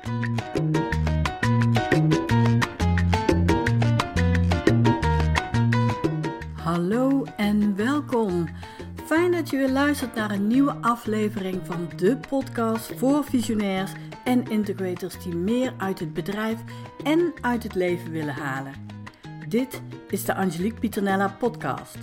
Hallo en welkom. Fijn dat je weer luistert naar een nieuwe aflevering van de podcast voor visionairs en integrators die meer uit het bedrijf en uit het leven willen halen. Dit is de Angelique Pieternella podcast.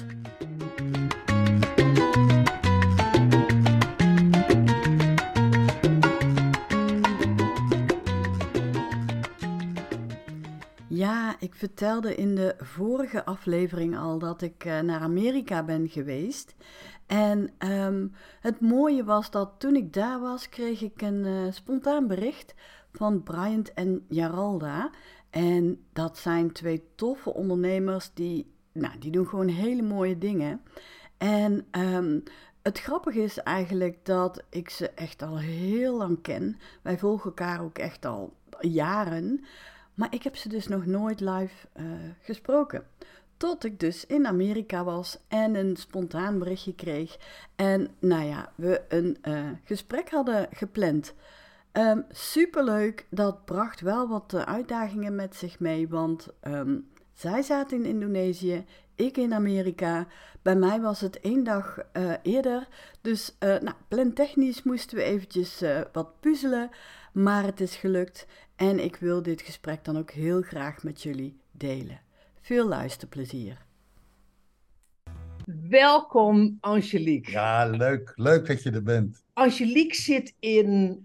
Ja, ik vertelde in de vorige aflevering al dat ik naar Amerika ben geweest. En het mooie was dat toen ik daar was, kreeg ik een spontaan bericht van Bryant en Jaralda. En dat zijn twee toffe ondernemers die doen gewoon hele mooie dingen. En het grappige is eigenlijk dat ik ze echt al heel lang ken. Wij volgen elkaar ook echt al jaren. Maar ik heb ze dus nog nooit live gesproken. Tot ik dus in Amerika was en een spontaan berichtje kreeg. En we een gesprek hadden gepland. Superleuk, dat bracht wel wat uitdagingen met zich mee. Want zij zaten in Indonesië, ik in Amerika. Bij mij was het 1 dag eerder. Dus plantechnisch moesten we eventjes wat puzzelen. Maar het is gelukt en ik wil dit gesprek dan ook heel graag met jullie delen. Veel luisterplezier. Welkom Angelique. Ja, leuk dat je er bent. Angelique zit in...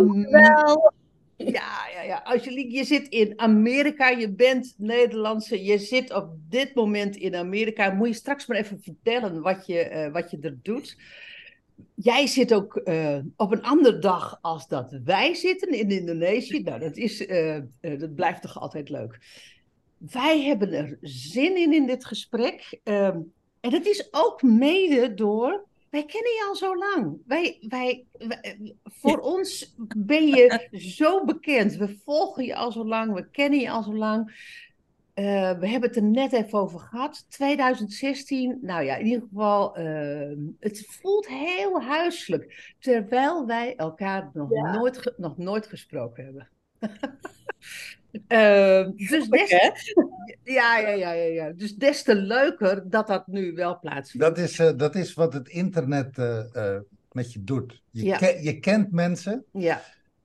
Ja. Angelique, je zit in Amerika, je bent Nederlandse, je zit op dit moment in Amerika. Moet je straks maar even vertellen wat je er doet. Jij zit ook op een andere dag als dat wij zitten in Indonesië. Nou, dat blijft toch altijd leuk. Wij hebben er zin in dit gesprek. En het is ook mede door... Wij kennen je al zo lang. Voor ons ben je zo bekend. We volgen je al zo lang. We kennen je al zo lang. We hebben het er net even over gehad. 2016. Nou ja, in ieder geval. Het voelt heel huiselijk. Terwijl wij elkaar nog nooit gesproken hebben. Dus des te leuker dat nu wel plaatsvindt. Dat is wat het internet met je doet. Je kent mensen. Ja.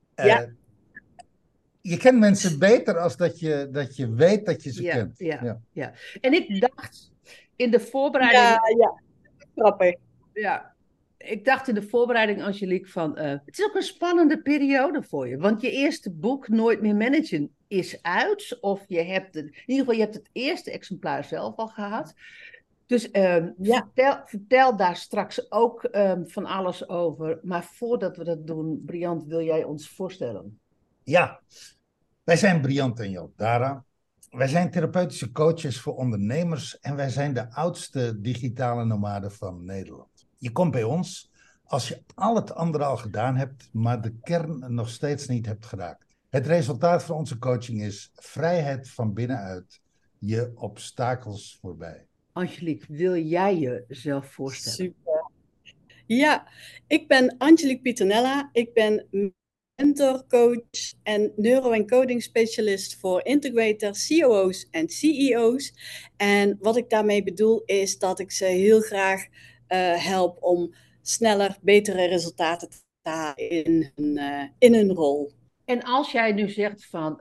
Je kent mensen beter als dat je weet dat je ze kent. Ja. En ik dacht in de voorbereiding... Grappig. Ja. Ik dacht in de voorbereiding, Angelique, van... het is ook een spannende periode voor je. Want je eerste boek, Nooit meer managen, is uit. Of je hebt in ieder geval het eerste exemplaar zelf al gehad. Dus vertel daar straks ook van alles over. Maar voordat we dat doen, Bryant, wil jij ons voorstellen? Ja, wij zijn Bryant en Jaldara. Wij zijn therapeutische coaches voor ondernemers. En wij zijn de oudste digitale nomaden van Nederland. Je komt bij ons als je al het andere al gedaan hebt, maar de kern nog steeds niet hebt geraakt. Het resultaat van onze coaching is vrijheid van binnenuit, je obstakels voorbij. Angelique, wil jij jezelf voorstellen? Super. Ja, ik ben Angelique Pieternella. Ik ben mentor, coach en neuro-encoding specialist voor integrators, COO's en CEO's. En wat ik daarmee bedoel is dat ik ze heel graag help om sneller, betere resultaten te halen in hun rol. En als jij nu zegt van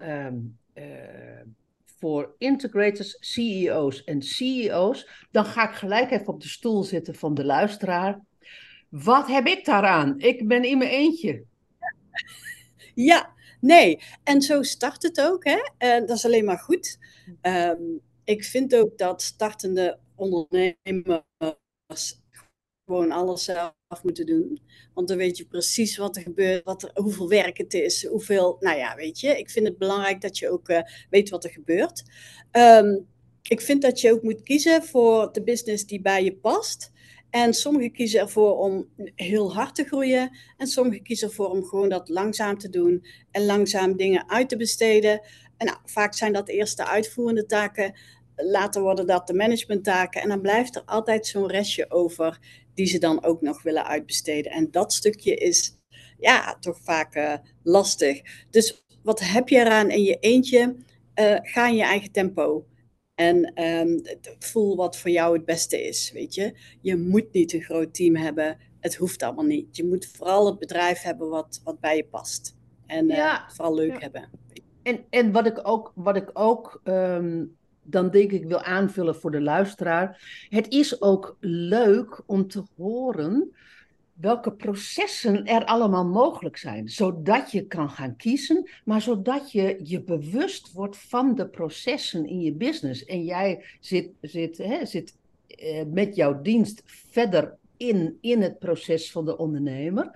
voor integrators, CEO's en CEO's, dan ga ik gelijk even op de stoel zitten van de luisteraar. Wat heb ik daaraan? Ik ben in mijn eentje. Ja, nee. En zo start het ook. Hè? Dat is alleen maar goed. Ik vind ook dat startende ondernemers gewoon alles zelf moeten doen. Want dan weet je precies wat er gebeurt, hoeveel werk het is, hoeveel... weet je, ik vind het belangrijk dat je ook weet wat er gebeurt. Ik vind dat je ook moet kiezen voor de business die bij je past. En sommigen kiezen ervoor om heel hard te groeien. En sommigen kiezen ervoor om gewoon dat langzaam te doen. En langzaam dingen uit te besteden. En vaak zijn dat eerst de uitvoerende taken. Later worden dat de managementtaken. En dan blijft er altijd zo'n restje over die ze dan ook nog willen uitbesteden. En dat stukje is toch vaak lastig. Dus wat heb je eraan in je eentje? Ga in je eigen tempo. En voel wat voor jou het beste is, weet je. Je moet niet een groot team hebben. Het hoeft allemaal niet. Je moet vooral het bedrijf hebben wat bij je past. En vooral leuk hebben. En wat ik ook dan denk ik wil aanvullen voor de luisteraar. Het is ook leuk om te horen welke processen er allemaal mogelijk zijn. Zodat je kan gaan kiezen, maar zodat je je bewust wordt van de processen in je business. En jij zit met jouw dienst verder in het proces van de ondernemer,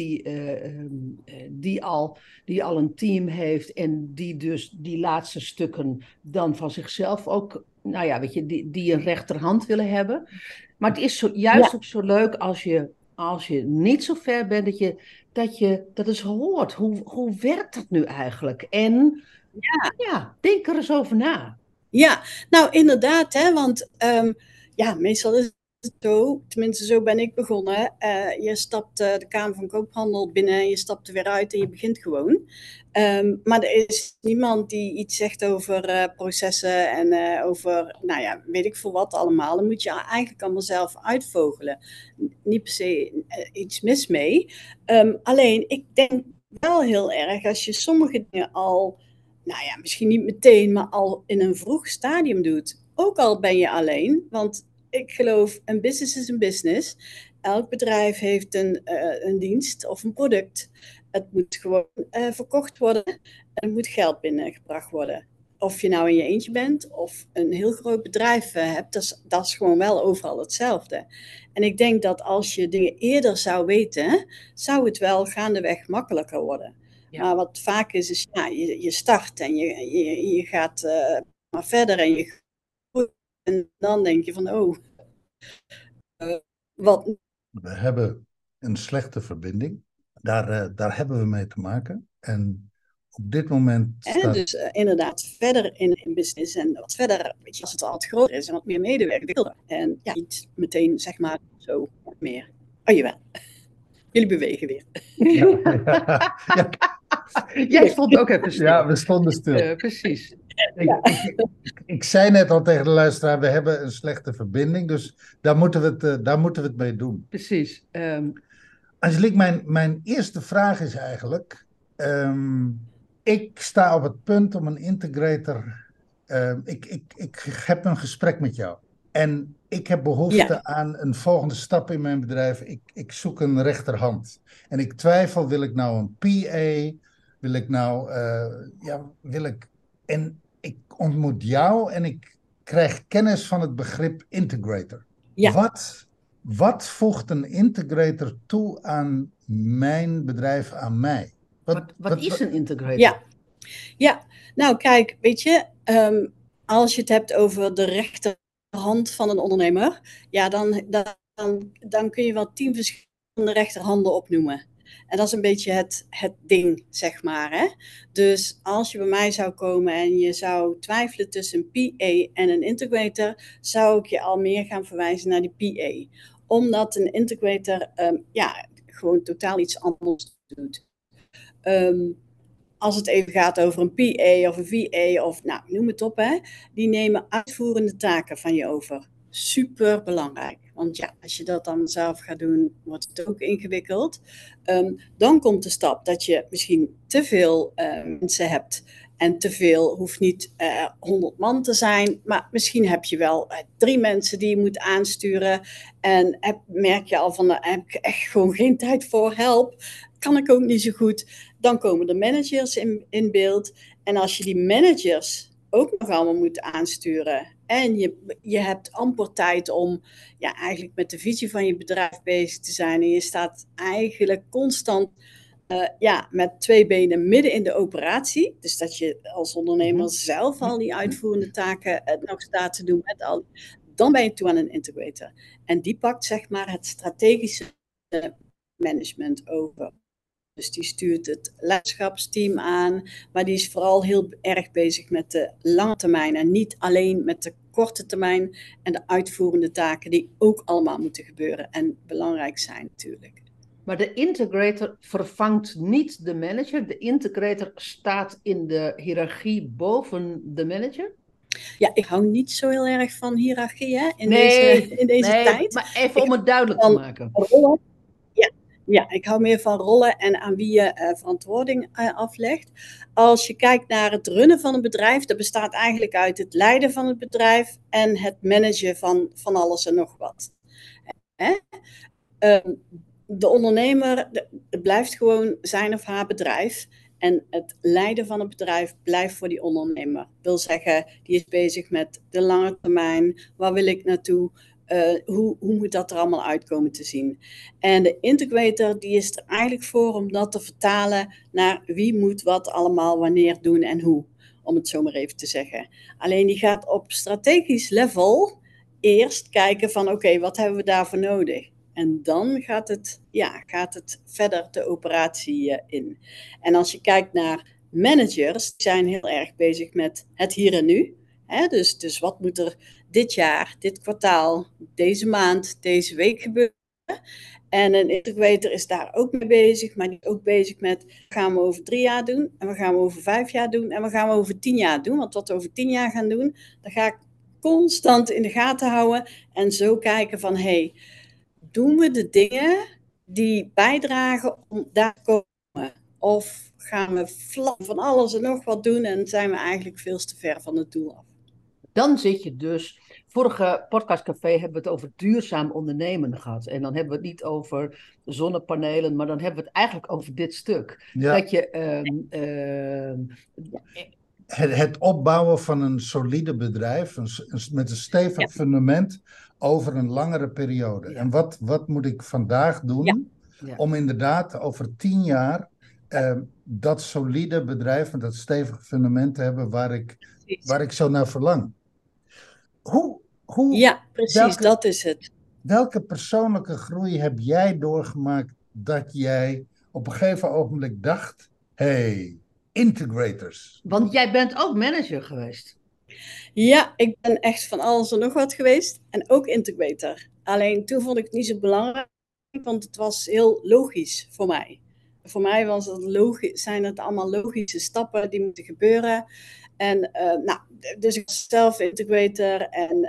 die al een team heeft en die dus die laatste stukken dan van zichzelf ook, nou ja, weet je, die een rechterhand willen hebben. Maar het is juist ook zo leuk als je niet zo ver bent, dat je dat eens hoort. Hoe werkt dat nu eigenlijk? En denk er eens over na. Ja, nou inderdaad, hè, want meestal is het zo, tenminste zo ben ik begonnen. Je stapt de Kamer van Koophandel binnen en je stapt er weer uit en je begint gewoon. Maar er is niemand die iets zegt over processen en over, nou ja, weet ik veel wat allemaal. Dan moet je eigenlijk allemaal zelf uitvogelen. Niet per se iets mis mee. Alleen, ik denk wel heel erg als je sommige dingen al, nou ja, misschien niet meteen, maar al in een vroeg stadium doet. Ook al ben je alleen, want ik geloof, een business is een business. Elk bedrijf heeft een dienst of een product. Het moet gewoon verkocht worden en er moet geld binnengebracht worden. Of je nou in je eentje bent of een heel groot bedrijf hebt, dat is gewoon wel overal hetzelfde. En ik denk dat als je dingen eerder zou weten, zou het wel gaandeweg makkelijker worden. Ja. Maar wat vaak is je start en je gaat maar verder en dan denk je van, wat? We hebben een slechte verbinding. Daar hebben we mee te maken. En op dit moment Dus inderdaad, verder in business en wat verder, weet je, als het al wat groter is en wat meer medewerkers. En ja, niet meteen, zeg maar, zo meer. Oh, jawel. Jullie bewegen weer. Ja. Jij stond ook even stil. Ja, we stonden stil. Precies. Ik zei net al tegen de luisteraar, we hebben een slechte verbinding, dus daar moeten we het mee doen. Precies. Angelique, mijn eerste vraag is eigenlijk, ik sta op het punt om een integrator, ik heb een gesprek met jou en ik heb behoefte aan een volgende stap in mijn bedrijf. Ik zoek een rechterhand en ik twijfel, wil ik nou een PA, en ik ontmoet jou en ik krijg kennis van het begrip integrator. Ja. Wat voegt een integrator toe aan mijn bedrijf, aan mij? Wat is een integrator? Ja, nou kijk, weet je, als je het hebt over de rechterhand van een ondernemer, ja, dan kun je wel 10 verschillende rechterhanden opnoemen. En dat is een beetje het ding, zeg maar. Hè? Dus als je bij mij zou komen en je zou twijfelen tussen een PA en een integrator, zou ik je al meer gaan verwijzen naar die PA. Omdat een integrator gewoon totaal iets anders doet. Als het even gaat over een PA of een VA of nou, noem het op, hè, die nemen uitvoerende taken van je over. Super belangrijk. Want ja, als je dat dan zelf gaat doen, wordt het ook ingewikkeld. Dan komt de stap dat je misschien te veel mensen hebt. En te veel hoeft niet 100 man te zijn. Maar misschien heb je wel 3 mensen die je moet aansturen. En merk je al van, daar heb ik echt gewoon geen tijd voor. Help, kan ik ook niet zo goed. Dan komen de managers in beeld. En als je die managers ook nog allemaal moet aansturen en je hebt amper tijd om eigenlijk met de visie van je bedrijf bezig te zijn en je staat eigenlijk constant met 2 benen midden in de operatie, dus dat je als ondernemer zelf al die uitvoerende taken nog staat te doen dan ben je toe aan een integrator. En die pakt zeg maar het strategische management over. Dus die stuurt het leiderschapsteam aan, maar die is vooral heel erg bezig met de lange termijn en niet alleen met de korte termijn en de uitvoerende taken die ook allemaal moeten gebeuren en belangrijk zijn natuurlijk. Maar de integrator vervangt niet de manager. De integrator staat in de hiërarchie boven de manager. Ja, ik hou niet zo heel erg van hiërarchie hè, in Nee, deze tijd. maar even om het duidelijk te maken. Rollen. Ja, ik hou meer van rollen en aan wie je verantwoording aflegt. Als je kijkt naar het runnen van een bedrijf, dat bestaat eigenlijk uit het leiden van het bedrijf en het managen van alles en nog wat. Hè? De ondernemer het blijft gewoon zijn of haar bedrijf. En het leiden van het bedrijf blijft voor die ondernemer. Dat wil zeggen, die is bezig met de lange termijn. Waar wil ik naartoe? Hoe moet dat er allemaal uitkomen te zien? En de integrator die is er eigenlijk voor om dat te vertalen naar wie moet wat allemaal wanneer doen en hoe. Om het zo maar even te zeggen. Alleen die gaat op strategisch level eerst kijken van oké, wat hebben we daarvoor nodig? En dan gaat het verder de operatie in. En als je kijkt naar managers, die zijn heel erg bezig met het hier en nu. Hè? Dus wat moet er dit jaar, dit kwartaal, deze maand, deze week gebeuren? En een integrator is daar ook mee bezig, maar die is ook bezig met wat gaan we over 3 jaar doen, en wat gaan we over 5 jaar doen, en wat gaan we over 10 jaar doen. Want wat we over 10 jaar gaan doen, dan ga ik constant in de gaten houden en zo kijken van doen we de dingen die bijdragen om daar te komen? Of gaan we van alles en nog wat doen en zijn we eigenlijk veel te ver van het doel af? Dan zit je dus... Vorige podcastcafé hebben we het over duurzaam ondernemen gehad. En dan hebben we het niet over zonnepanelen, maar dan hebben we het eigenlijk over dit stuk. Ja. Dat je... Het opbouwen van een solide bedrijf met een stevig fundament over een langere periode. Ja. En wat moet ik vandaag doen om inderdaad over 10 jaar dat solide bedrijf met dat stevige fundament te hebben waar ik zo naar verlang? Ja, precies, dat is het. Welke persoonlijke groei heb jij doorgemaakt dat jij op een gegeven ogenblik dacht, integrators. Want jij bent ook manager geweest. Ja, ik ben echt van alles en nog wat geweest. En ook integrator. Alleen toen vond ik het niet zo belangrijk, want het was heel logisch voor mij. Voor mij zijn het allemaal logische stappen die moeten gebeuren. En dus ik was zelf integrator en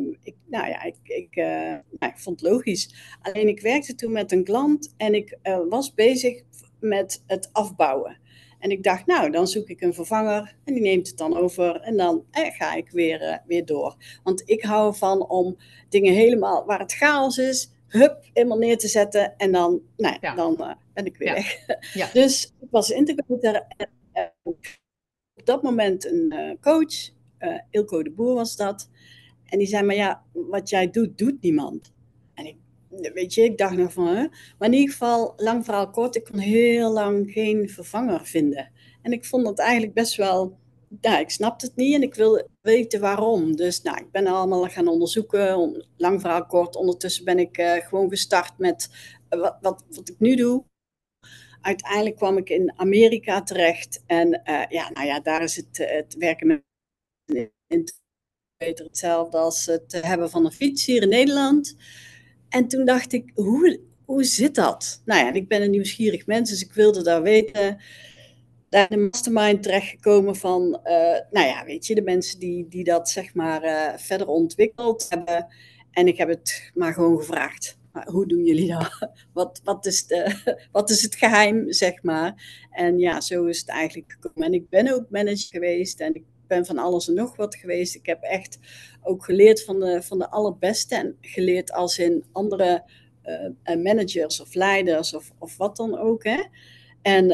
ik vond het logisch. Alleen ik werkte toen met een klant en ik was bezig met het afbouwen. En ik dacht, dan zoek ik een vervanger en die neemt het dan over en dan ga ik weer door. Want ik hou ervan om dingen helemaal waar het chaos is, helemaal neer te zetten en dan ben ik weer weg. Ja. Dus ik was integrator en op dat moment een coach, Ilko de Boer was dat. En die zei, maar wat jij doet niemand. En ik dacht nog van, maar in ieder geval, lang verhaal kort, ik kon heel lang geen vervanger vinden. En ik vond het eigenlijk best wel, ik snapte het niet en ik wilde weten waarom. Dus ik ben allemaal gaan onderzoeken, lang verhaal kort. Ondertussen ben ik gewoon gestart met wat ik nu doe. Uiteindelijk kwam ik in Amerika terecht en daar is het werken met beter hetzelfde als het hebben van een fiets hier in Nederland. En toen dacht ik, hoe zit dat? Ik ben een nieuwsgierig mens, dus ik wilde daar weten. Daar in de mastermind terechtgekomen van, de mensen die dat zeg maar verder ontwikkeld hebben. En ik heb het maar gewoon gevraagd. Maar hoe doen jullie dat? Wat is het geheim, zeg maar? En zo is het eigenlijk gekomen. En ik ben ook manager geweest en ik ben van alles en nog wat geweest. Ik heb echt ook geleerd van de allerbeste en geleerd als in andere managers of leiders of wat dan ook. Hè? En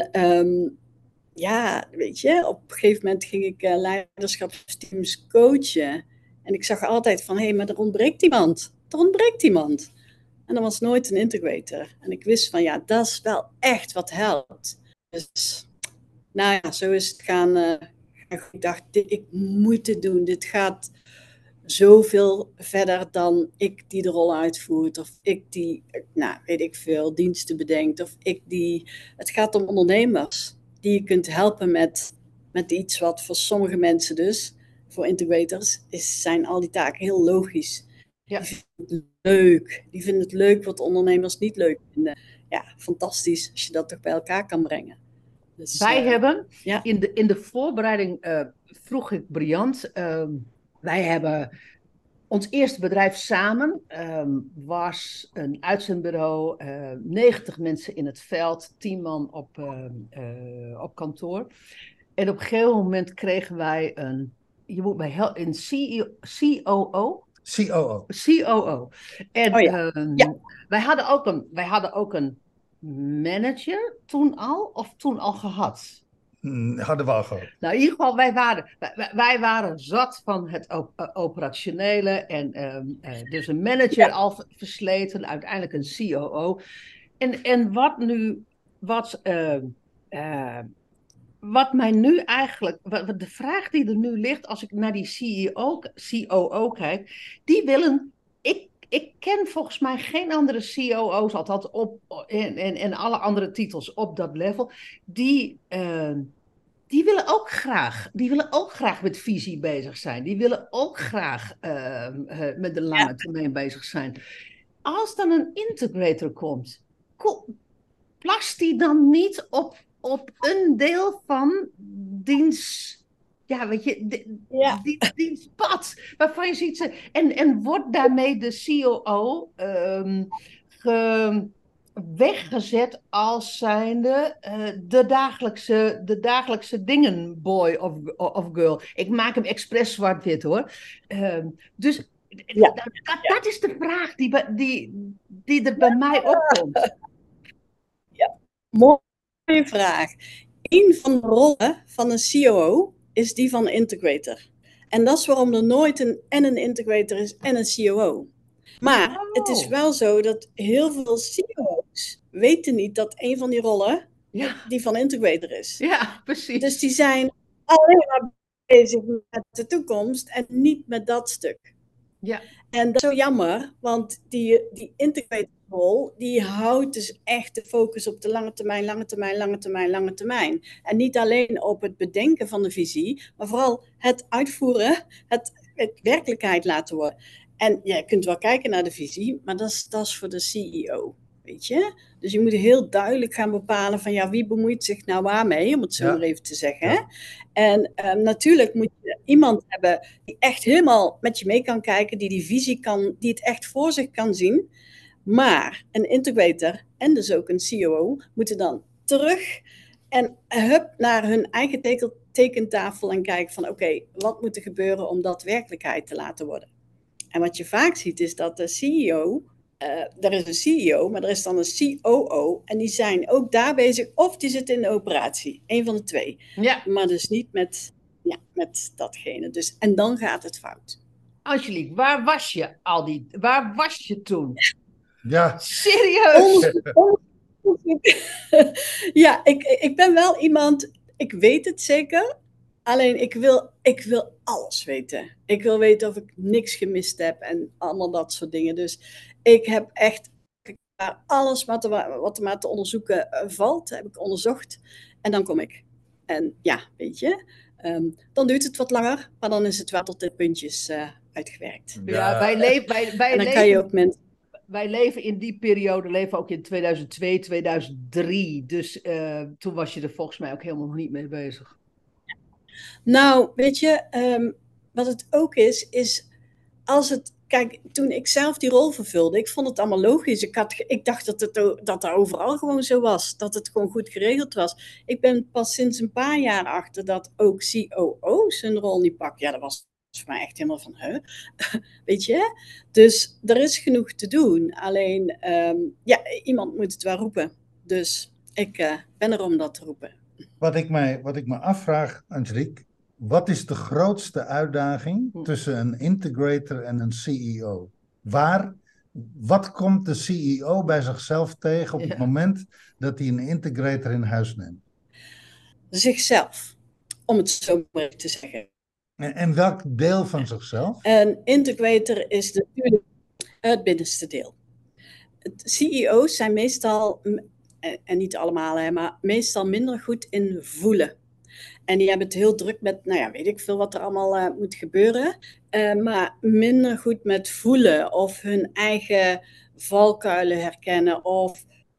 op een gegeven moment ging ik leiderschapsteams coachen. En ik zag altijd van, maar er ontbreekt iemand. En dat was nooit een integrator. En ik wist van, dat is wel echt wat helpt. Dus, zo is het gaan. Ik dacht, ik moet dit doen. Dit gaat zoveel verder dan ik die de rol uitvoert. Of ik die, diensten bedenkt. Of het gaat om ondernemers die je kunt helpen met iets wat voor sommige mensen dus, voor integrators, zijn al die taken heel logisch. Ja. Die vinden het leuk wat ondernemers niet leuk vinden. ja, fantastisch als je dat toch bij elkaar kan brengen. Dus, Wij hebben ja. in de voorbereiding vroeg ik Briant, wij hebben ons eerste bedrijf samen, was een uitzendbureau, 90 mensen in het veld, 10 man op kantoor. En op een gegeven moment kregen wij een COO. COO. En wij hadden ook een manager toen al gehad. Hadden we al gehad. Nou, in ieder geval, wij waren zat van het operationele. En dus een manager al versleten, uiteindelijk een COO. En wat mij nu eigenlijk, de vraag die er nu ligt, als ik naar die COO kijk, die willen, ik ken volgens mij geen andere COO's, althans en alle andere titels op dat level, die willen ook graag met visie bezig zijn. Die willen ook graag met de lange termijn bezig zijn. Als dan een integrator komt, plast die dan niet op een deel van diens, ja, weet je, diens pad, waarvan je ziet, en wordt daarmee de COO weggezet als zijnde de dagelijkse dingen boy of girl. Ik maak hem expres zwart-wit, hoor. Dus dat is de vraag die er bij mij opkomt. Ja, mooie vraag. Een van de rollen van een COO is die van een integrator. En dat is waarom er nooit een integrator is en een COO. Maar het is wel zo dat heel veel CEO's weten niet dat een van die rollen die van integrator is. Ja, precies. Dus die zijn alleen maar bezig met de toekomst en niet met dat stuk. Ja. En dat is zo jammer, want die integratorrol, die houdt dus echt de focus op de lange termijn. En niet alleen op het bedenken van de visie, maar vooral het uitvoeren, het werkelijkheid laten worden. En je kunt wel kijken naar de visie, maar dat is voor de CEO, weet je. Dus je moet heel duidelijk gaan bepalen van wie bemoeit zich nou waarmee, om het zo maar even te zeggen. Ja. En natuurlijk moet je iemand hebben die echt helemaal met je mee kan kijken, die visie kan, die het echt voor zich kan zien. Maar een integrator en dus ook een COO moeten dan terug en naar hun eigen tekentafel en kijken van oké, wat moet er gebeuren om dat werkelijkheid te laten worden. En wat je vaak ziet is dat de CEO, er is een CEO, maar er is dan een COO. En die zijn ook daar bezig, of die zitten in de operatie. Eén van de twee. Ja. Maar dus niet met datgene. Dus, en dan gaat het fout. Angelique, waar was je toen? Ja. Serieus? Ja, ik ben wel iemand, ik weet het zeker. Alleen ik wil alles weten. Ik wil weten of ik niks gemist heb en allemaal dat soort dingen. Dus ik heb echt alles wat er maar te onderzoeken valt, heb ik onderzocht. En dan kom ik. En ja, weet je, dan duurt het wat langer, maar dan is het wel tot de puntjes uitgewerkt. Ja, wij leven, kan je ook mensen. Wij leven in die periode, leven ook in 2002, 2003. Dus toen was je er volgens mij ook helemaal nog niet mee bezig. Nou, weet je, wat het ook is als het, kijk, toen ik zelf die rol vervulde, ik vond het allemaal logisch. Ik dacht dat overal gewoon zo was, dat het gewoon goed geregeld was. Ik ben pas sinds een paar jaar achter dat ook COO's hun rol niet pakken. Ja, dat was voor mij echt helemaal van, weet je? Dus er is genoeg te doen. Alleen, iemand moet het wel roepen. Dus ik ben er om dat te roepen. Wat ik me afvraag, Angelique, wat is de grootste uitdaging tussen een integrator en een CEO? Wat komt de CEO bij zichzelf tegen op het moment dat hij een integrator in huis neemt? Zichzelf, om het zo maar te zeggen. En welk deel van zichzelf? Een integrator is natuurlijk het binnenste deel. CEO's zijn meestal, en niet allemaal, maar meestal minder goed in voelen. En die hebben het heel druk met, weet ik veel wat er allemaal moet gebeuren. Maar minder goed met voelen of hun eigen valkuilen herkennen. Of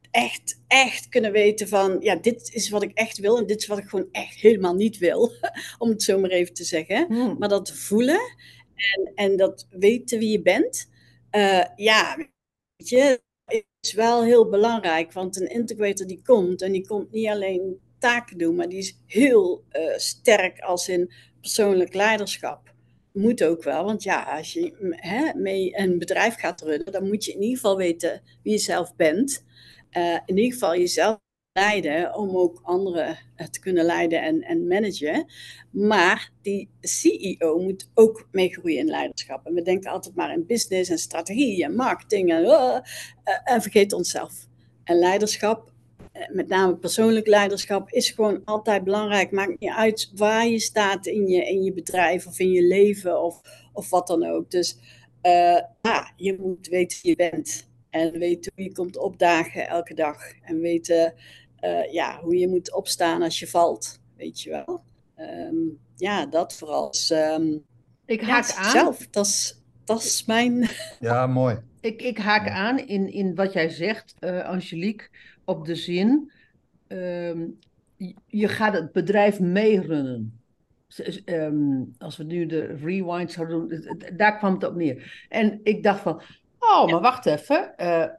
echt kunnen weten van, ja, dit is wat ik echt wil en dit is wat ik gewoon echt helemaal niet wil, om het zo maar even te zeggen. Maar dat voelen en dat weten wie je bent, ja, weet je, is wel heel belangrijk, want een integrator die komt niet alleen taken doen, maar die is heel sterk als in persoonlijk leiderschap. Moet ook wel, want ja, als je mee een bedrijf gaat runnen, dan moet je in ieder geval weten wie je zelf bent. In ieder geval jezelf leiden om ook anderen te kunnen leiden en managen. Maar die CEO moet ook meegroeien in leiderschap. En we denken altijd maar in business en strategie en marketing en vergeten onszelf. En leiderschap, met name persoonlijk leiderschap, is gewoon altijd belangrijk. Maakt niet uit waar je staat in je bedrijf of in je leven of wat dan ook. Dus je moet weten wie je bent. En weten hoe je komt opdagen elke dag. En weten hoe je moet opstaan als je valt. Weet je wel. Dat vooral. Dus, Ik haak aan. Zelf, dat is mijn... Ja, mooi. Ik haak aan in wat jij zegt, Angelique, op de zin. Je gaat het bedrijf meerunnen. Als we nu de rewind zouden doen, daar kwam het op neer. En ik dacht van, maar wacht even.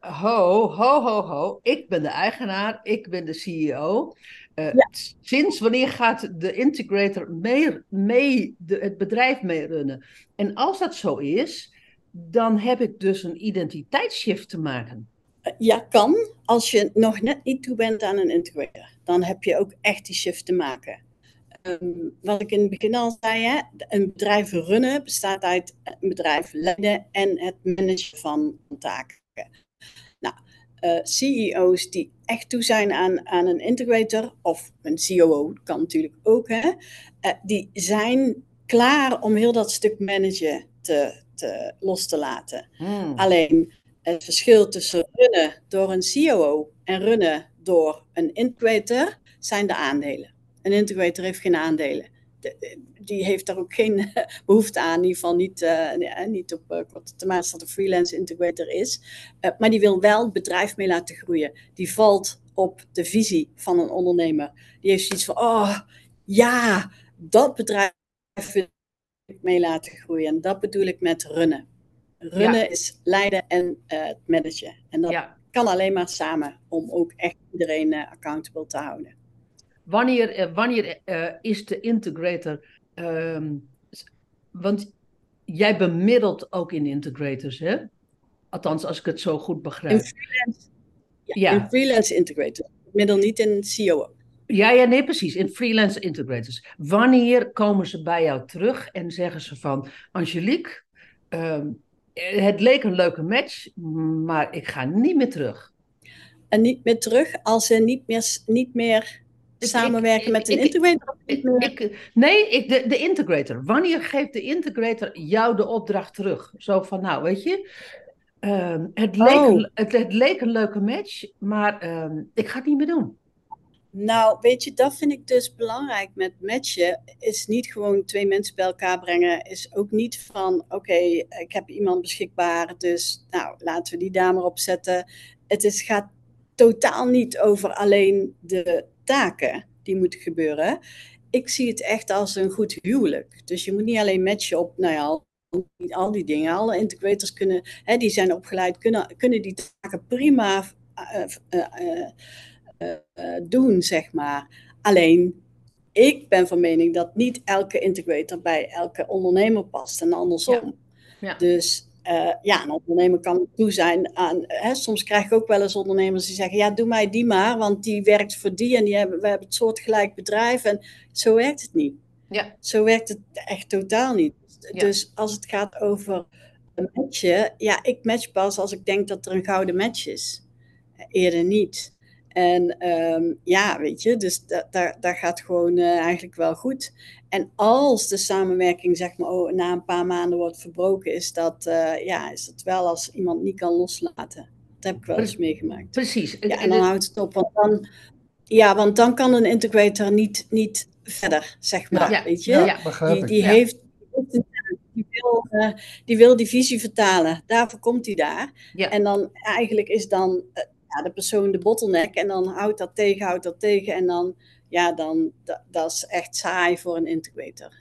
Ho. Ik ben de eigenaar, ik ben de CEO. Sinds wanneer gaat de integrator het bedrijf meerunnen? En als dat zo is, dan heb ik dus een identiteitsshift te maken. Ja, kan. Als je nog net niet toe bent aan een integrator, dan heb je ook echt die shift te maken. Wat ik in het begin al zei, een bedrijf runnen bestaat uit een bedrijf leiden en het managen van taken. Nou, CEO's die echt toe zijn aan een integrator, of een COO, kan natuurlijk ook, die zijn klaar om heel dat stuk managen los te laten. Alleen het verschil tussen runnen door een COO en runnen door een integrator zijn de aandelen. Een integrator heeft geen aandelen. Die heeft daar ook geen behoefte aan, in ieder geval niet op korte termijn als dat een freelance integrator is. Maar die wil wel het bedrijf mee laten groeien. Die valt op de visie van een ondernemer. Die heeft zoiets van, dat bedrijf wil ik mee laten groeien. En dat bedoel ik met runnen. Runnen is leiden en managen. En dat kan alleen maar samen, om ook echt iedereen accountable te houden. Wanneer is de integrator... want jij bemiddelt ook in integrators, hè? Althans, als ik het zo goed begrijp. In freelance integrators. Middel niet in COO. Ja, nee, precies. In freelance integrators. Wanneer komen ze bij jou terug en zeggen ze van... Angelique, het leek een leuke match, maar ik ga niet meer terug. En niet meer terug als ze niet meer samenwerken met een integrator? De integrator. Wanneer geeft de integrator jou de opdracht terug? Zo van, nou, weet je... Het leek een leuke match, maar ik ga het niet meer doen. Nou, weet je, dat vind ik dus belangrijk met matchen. Is niet gewoon 2 mensen bij elkaar brengen. Is ook niet van, oké, ik heb iemand beschikbaar, dus nou, laten we die daar maar op zetten. Het gaat totaal niet over alleen de taken die moeten gebeuren. Ik zie het echt als een goed huwelijk. Dus je moet niet alleen matchen op, al die dingen. Alle integrators die zijn opgeleid, kunnen die taken prima doen, zeg maar. Alleen, ik ben van mening dat niet elke integrator bij elke ondernemer past en andersom. Ja. Dus een ondernemer kan toe zijn aan... soms krijg ik ook wel eens ondernemers die zeggen... ja, doe mij die maar, want die werkt voor die... en we hebben het soortgelijk bedrijf. En zo werkt het niet. Ja. Zo werkt het echt totaal niet. Ja. Dus als het gaat over een matchen... ja, ik match pas als ik denk dat er een gouden match is. Eerder niet. En weet je, dus dat gaat gewoon eigenlijk wel goed. En als de samenwerking, zeg maar, na een paar maanden wordt verbroken, is dat wel als iemand niet kan loslaten. Dat heb ik wel eens meegemaakt. Precies. Ja, en dan houdt het op, want dan kan een integrator niet verder, zeg maar, weet je. Ja, begrijp ik. Die wil die visie vertalen. Daarvoor komt hij daar. Ja. En dan eigenlijk is dan de persoon de bottleneck en dan houdt dat tegen en dan, dat is echt saai voor een integrator.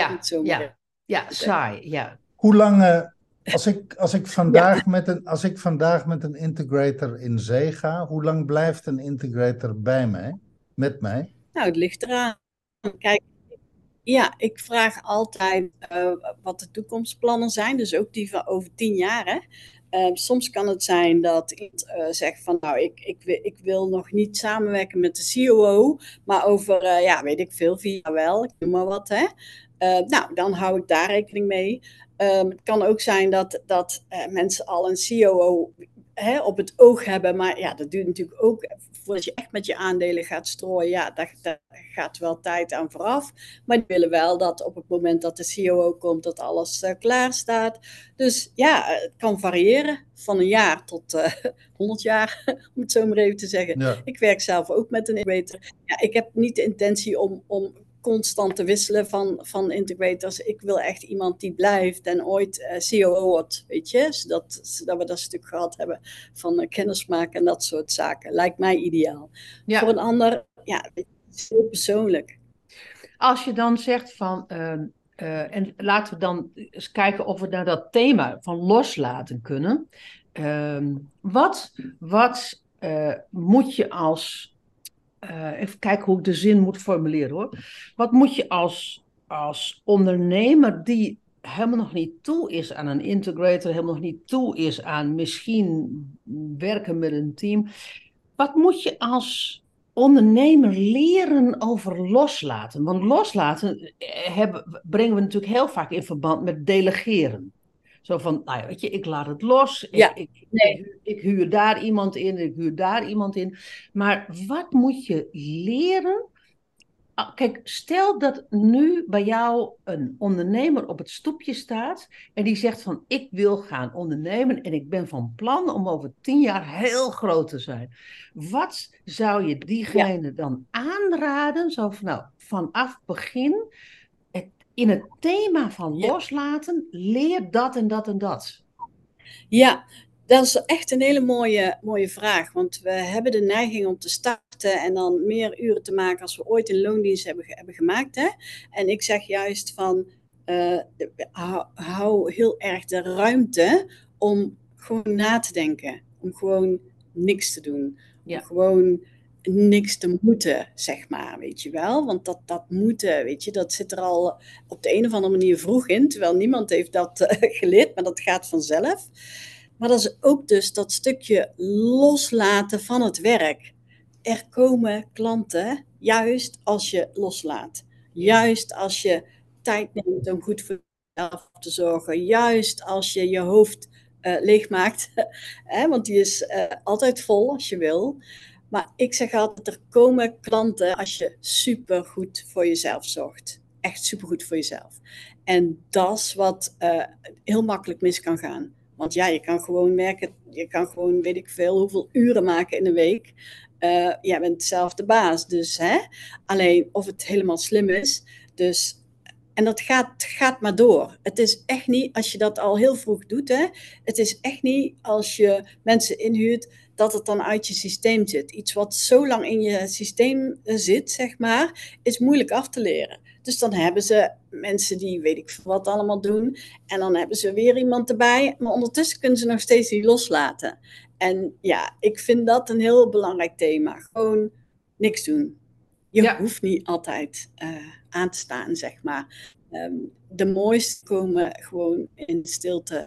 Ja, saai, ja. Hoe lang, als ik vandaag met een integrator in zee ga, hoe lang blijft een integrator bij mij, met mij? Nou, het ligt eraan. Kijk, ja, ik vraag altijd wat de toekomstplannen zijn, dus ook die van over 10 jaar. Hè. Soms kan het zijn dat iemand zegt van, nou, ik wil nog niet samenwerken met de COO, maar over, weet ik veel, 4 jaar wel, ik noem maar wat. Hè. Nou, dan hou ik daar rekening mee. Het kan ook zijn dat mensen al een COO op het oog hebben, maar ja, dat duurt natuurlijk ook voordat je echt met je aandelen gaat strooien. Ja, daar gaat wel tijd aan vooraf, maar die willen wel dat op het moment dat de COO komt, dat alles klaar staat. Dus ja, het kan variëren van een jaar tot 100 jaar, om het zo maar even te zeggen. Ja. Ik werk zelf ook met een integrator. Ja, ik heb niet de intentie om constant te wisselen van integrators. Ik wil echt iemand die blijft en ooit COO wordt, weet je. Zodat we dat stuk gehad hebben van kennismaken en dat soort zaken. Lijkt mij ideaal. Ja. Voor een ander, ja, het is heel persoonlijk. Als je dan zegt van, en laten we dan eens kijken of we naar dat thema van loslaten kunnen. Wat moet je even kijken hoe ik de zin moet formuleren hoor. Wat moet je als ondernemer die helemaal nog niet toe is aan een integrator, helemaal nog niet toe is aan misschien werken met een team. Wat moet je als ondernemer leren over loslaten? Want loslaten brengen we natuurlijk heel vaak in verband met delegeren. Zo van, nou ja, weet je, ik laat het los. Ja, Ik huur daar iemand in, ik huur daar iemand in. Maar wat moet je leren? Kijk, stel dat nu bij jou een ondernemer op het stoepje staat en die zegt van, ik wil gaan ondernemen en ik ben van plan om over 10 jaar heel groot te zijn. Wat zou je diegene dan aanraden? Zo van, nou, vanaf begin, in het thema van loslaten, leer dat en dat en dat. Ja, dat is echt een hele mooie vraag. Want we hebben de neiging om te starten en dan meer uren te maken als we ooit in loondienst hebben gemaakt. Hè? En ik zeg juist van, hou heel erg de ruimte om gewoon na te denken. Om gewoon niks te doen. Ja. Om gewoon niks te moeten, zeg maar, weet je wel. Want dat moeten, weet je, dat zit er al op de een of andere manier vroeg in. Terwijl niemand heeft dat geleerd, maar dat gaat vanzelf. Maar dat is ook dus dat stukje loslaten van het werk. Er komen klanten juist als je loslaat. Juist als je tijd neemt om goed voor jezelf te zorgen. Juist als je je hoofd leegmaakt. Want die is altijd vol als je wil. Maar ik zeg altijd, er komen klanten als je supergoed voor jezelf zorgt. Echt supergoed voor jezelf. En dat is wat heel makkelijk mis kan gaan. Want ja, je kan gewoon werken, je kan gewoon weet ik veel hoeveel uren maken in een week. Jij bent zelf de baas, dus hè. Alleen of het helemaal slim is. Dus, en dat gaat maar door. Het is echt niet, als je dat al heel vroeg doet, hè. Het is echt niet als je mensen inhuurt, dat het dan uit je systeem zit. Iets wat zo lang in je systeem zit, zeg maar, is moeilijk af te leren. Dus dan hebben ze mensen die weet ik wat allemaal doen. En dan hebben ze weer iemand erbij. Maar ondertussen kunnen ze nog steeds niet loslaten. En ja, ik vind dat een heel belangrijk thema. Gewoon niks doen. Je hoeft niet altijd aan te staan, zeg maar. De mooiste komen gewoon in stilte.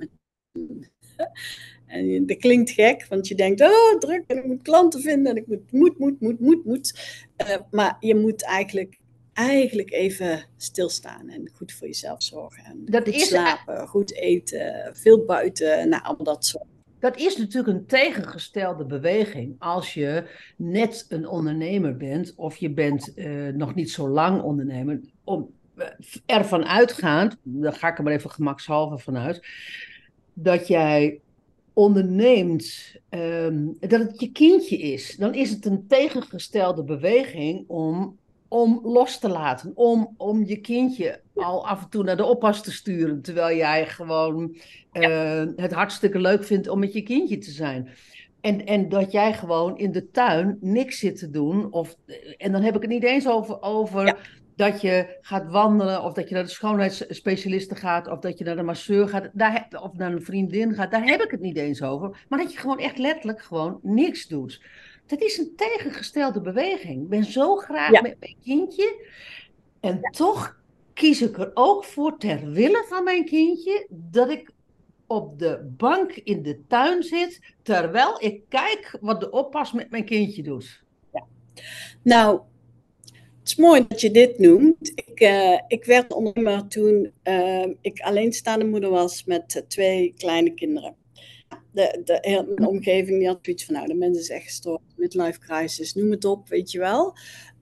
En dat klinkt gek, want je denkt, oh druk en ik moet klanten vinden. En ik moet. Maar je moet eigenlijk even stilstaan en goed voor jezelf zorgen. En dat goed slapen, goed eten, veel buiten, nou, allemaal dat soort. Dat is natuurlijk een tegengestelde beweging als je net een ondernemer bent of je bent nog niet zo lang ondernemer. Ervan uitgaand, daar ga ik er maar even gemakshalve vanuit, dat jij onderneemt, dat het je kindje is. Dan is het een tegengestelde beweging om los te laten. Om je kindje al af en toe naar de oppas te sturen. Terwijl jij gewoon het hartstikke leuk vindt om met je kindje te zijn. En dat jij gewoon in de tuin niks zit te doen. En dan heb ik het niet eens over Ja. dat je gaat wandelen, of dat je naar de schoonheidsspecialiste gaat, of dat je naar de masseur gaat, of naar een vriendin gaat. Daar heb ik het niet eens over. Maar dat je gewoon echt letterlijk gewoon niks doet. Dat is een tegengestelde beweging. Ik ben zo graag met mijn kindje. En toch kies ik er ook voor, ter wille van mijn kindje, dat ik op de bank in de tuin zit, terwijl ik kijk wat de oppas met mijn kindje doet. Nou, het is mooi dat je dit noemt. Ik werd ondernemer toen ik alleenstaande moeder was met 2 kleine kinderen. Mijn omgeving die had zoiets van, nou, de mens is echt gestoord, midlife crisis, noem het op, weet je wel.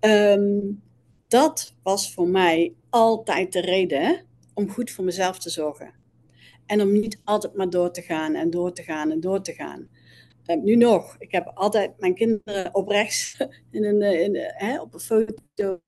Dat was voor mij altijd de reden om goed voor mezelf te zorgen. En om niet altijd maar door te gaan en door te gaan en door te gaan. Nu nog, ik heb altijd mijn kinderen op rechts op een foto,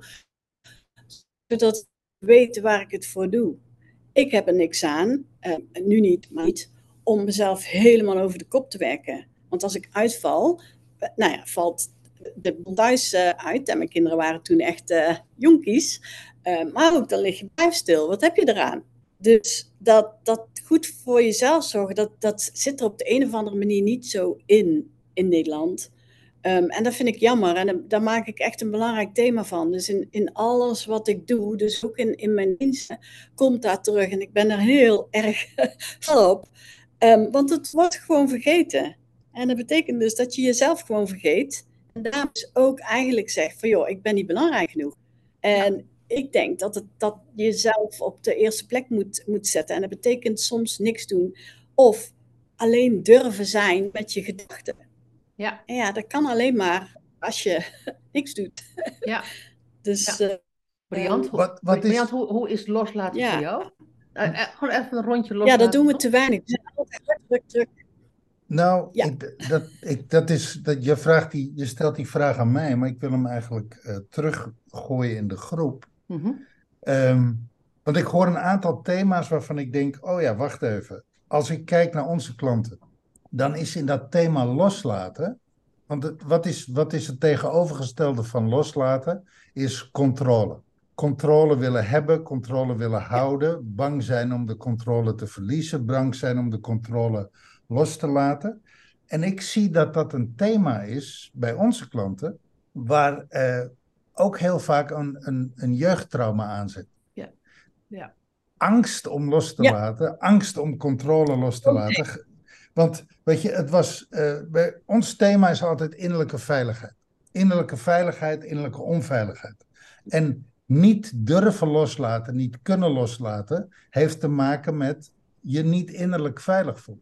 zodat ze weten waar ik het voor doe. Ik heb er niks aan, nu niet, maar niet, om mezelf helemaal over de kop te werken. Want als ik uitval, valt de thuis uit. En mijn kinderen waren toen echt jonkies. Maar ook, dan lig je blijf stil. Wat heb je eraan? Dus dat goed voor jezelf zorgen, dat zit er op de een of andere manier niet zo in Nederland. En dat vind ik jammer. En daar maak ik echt een belangrijk thema van. Dus in alles wat ik doe, dus ook in mijn diensten, komt dat terug. En ik ben er heel erg van op. Want het wordt gewoon vergeten. En dat betekent dus dat je jezelf gewoon vergeet. En daarom dus ook eigenlijk zegt van, joh, ik ben niet belangrijk genoeg. En ik denk dat je jezelf op de eerste plek moet zetten. En dat betekent soms niks doen. Of alleen durven zijn met je gedachten. Ja. En ja, dat kan alleen maar als je niks doet. Ja. Dus, Briant, hoe is loslaten voor jou? Gewoon even een rondje loslaten. Ja, dat doen we te weinig. We zijn altijd druk. Nou, je stelt die vraag aan mij, maar ik wil hem eigenlijk teruggooien in de groep. Mm-hmm. Want ik hoor een aantal thema's waarvan ik denk, oh ja, wacht even. Als ik kijk naar onze klanten, dan is in dat thema loslaten, want wat is het tegenovergestelde van loslaten? Is controle. Controle willen hebben, controle willen houden, bang zijn om de controle te verliezen, bang zijn om de controle los te laten. En ik zie dat dat een thema is bij onze klanten, waar ook heel vaak een jeugdtrauma aan zit. Ja. Angst om los te laten, angst om controle los te laten. Want weet je, het was, ons thema is altijd innerlijke veiligheid. Innerlijke veiligheid, innerlijke onveiligheid. En niet durven loslaten, niet kunnen loslaten, heeft te maken met je niet innerlijk veilig voelen.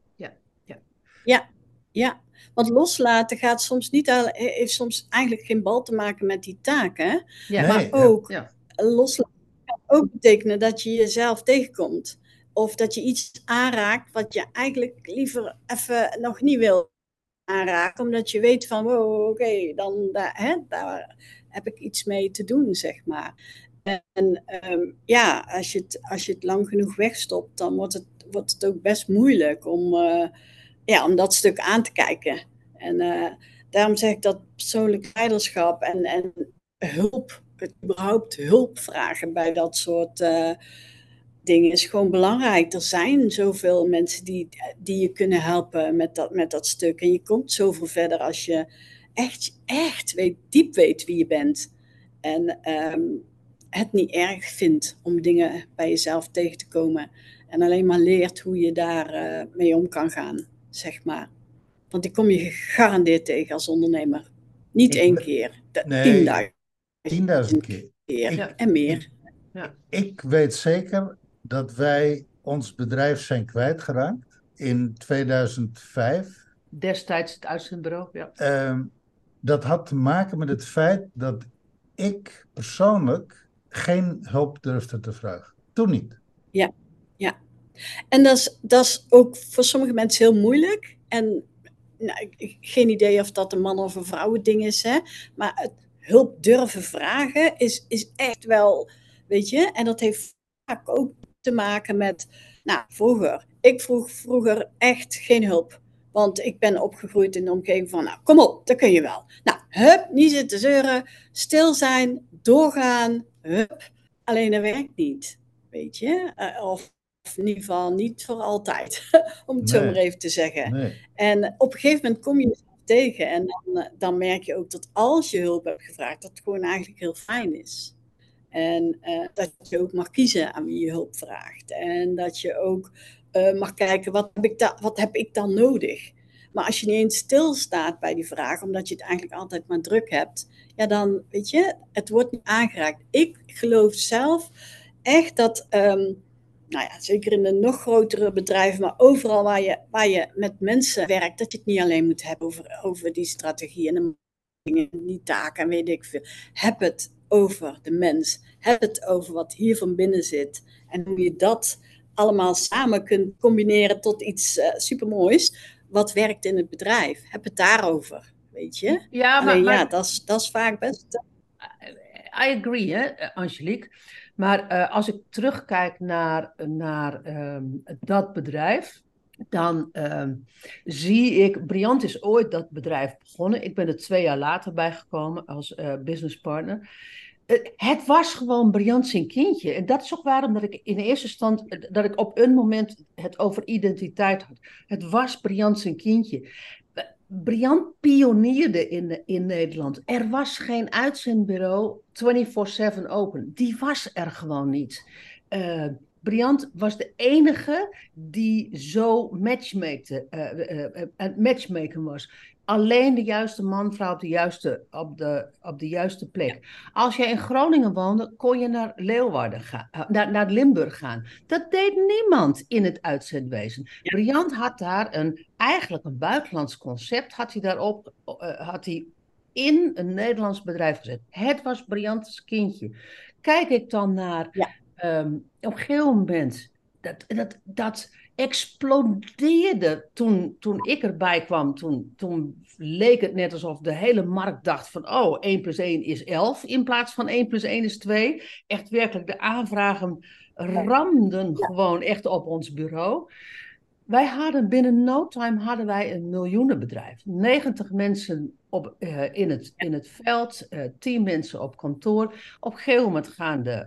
Ja. Want loslaten gaat soms heeft soms eigenlijk geen bal te maken met die taak, hè? Ja. Maar ook loslaten kan ook betekenen dat je jezelf tegenkomt. Of dat je iets aanraakt wat je eigenlijk liever even nog niet wil aanraken. Omdat je weet van, wow, oké, dan daar heb ik iets mee te doen, zeg maar. En als je het lang genoeg wegstopt, dan wordt het ook best moeilijk om dat stuk aan te kijken. En daarom zeg ik dat persoonlijk leiderschap en hulp, überhaupt hulp vragen bij dat soort dingen is gewoon belangrijk. Er zijn zoveel mensen die je kunnen helpen met dat stuk. En je komt zoveel verder als je echt diep weet wie je bent. En het niet erg vindt om dingen bij jezelf tegen te komen. En alleen maar leert hoe je daar mee om kan gaan, zeg maar. Want die kom je gegarandeerd tegen als ondernemer. Niet 1 keer, 10.000 keer en meer. Ik weet zeker dat wij ons bedrijf zijn kwijtgeraakt in 2005. Destijds het uitzendbureau, dat had te maken met het feit dat ik persoonlijk geen hulp durfde te vragen. Toen niet. Ja. En dat is ook voor sommige mensen heel moeilijk. En geen idee of dat een man of een vrouwen ding is, hè? Maar het hulp durven vragen is echt wel, weet je, en dat heeft vaak ook te maken met, vroeger. Ik vroeg vroeger echt geen hulp. Want ik ben opgegroeid in de omgeving van, nou, kom op, dat kun je wel. Nou, hup, niet zitten zeuren, stil zijn, doorgaan, hup. Alleen dat werkt niet, weet je. Of in ieder geval niet voor altijd, om het zo maar even te zeggen. Nee. En op een gegeven moment kom je jezelf tegen en dan merk je ook dat als je hulp hebt gevraagd, dat het gewoon eigenlijk heel fijn is. En dat je ook mag kiezen aan wie je hulp vraagt. En dat je ook mag kijken, wat heb ik dan nodig? Maar als je niet eens stilstaat bij die vraag, omdat je het eigenlijk altijd maar druk hebt, ja dan, weet je, het wordt niet aangeraakt. Ik geloof zelf echt dat, nou ja, zeker in de nog grotere bedrijven, maar overal waar je met mensen werkt, dat je het niet alleen moet hebben over die strategie en die taken en weet ik veel. Heb het over de mens. Heb het over wat hier van binnen zit. En hoe je dat allemaal samen kunt combineren tot iets supermoois. Wat werkt in het bedrijf. Heb het daarover, weet je. Ja, Alleen maar ja, dat is vaak best... I agree, hè, Angelique. Maar als ik terugkijk naar dat bedrijf, dan zie ik... Briant is ooit dat bedrijf begonnen. Ik ben er 2 jaar later bijgekomen als business partner. Het was gewoon Briant zijn kindje. En dat is ook waarom dat ik in eerste instantie... dat ik op een moment het over identiteit had. Het was Briant zijn kindje. Briant pionierde in Nederland. Er was geen uitzendbureau 24/7 open. Die was er gewoon niet. Briant was de enige die zo matchmaken was. Alleen de juiste man, vrouw op de juiste plek. Als je in Groningen woonde, kon je naar Leeuwarden gaan, naar Limburg gaan. Dat deed niemand in het uitzendwezen. Ja. Briant had daar eigenlijk een buitenlands concept, had hij in een Nederlands bedrijf gezet. Het was Briant's kindje. Kijk ik dan naar... Ja. Op een gegeven moment, dat explodeerde toen ik erbij kwam. Toen leek het net alsof de hele markt dacht van... 1 + 1 is 11 in plaats van 1 + 1 is 2. Echt werkelijk, de aanvragen ramden gewoon echt op ons bureau. Wij hadden binnen no time een miljoenenbedrijf. 90 mensen in het veld, 10 mensen op kantoor. Op een gegeven moment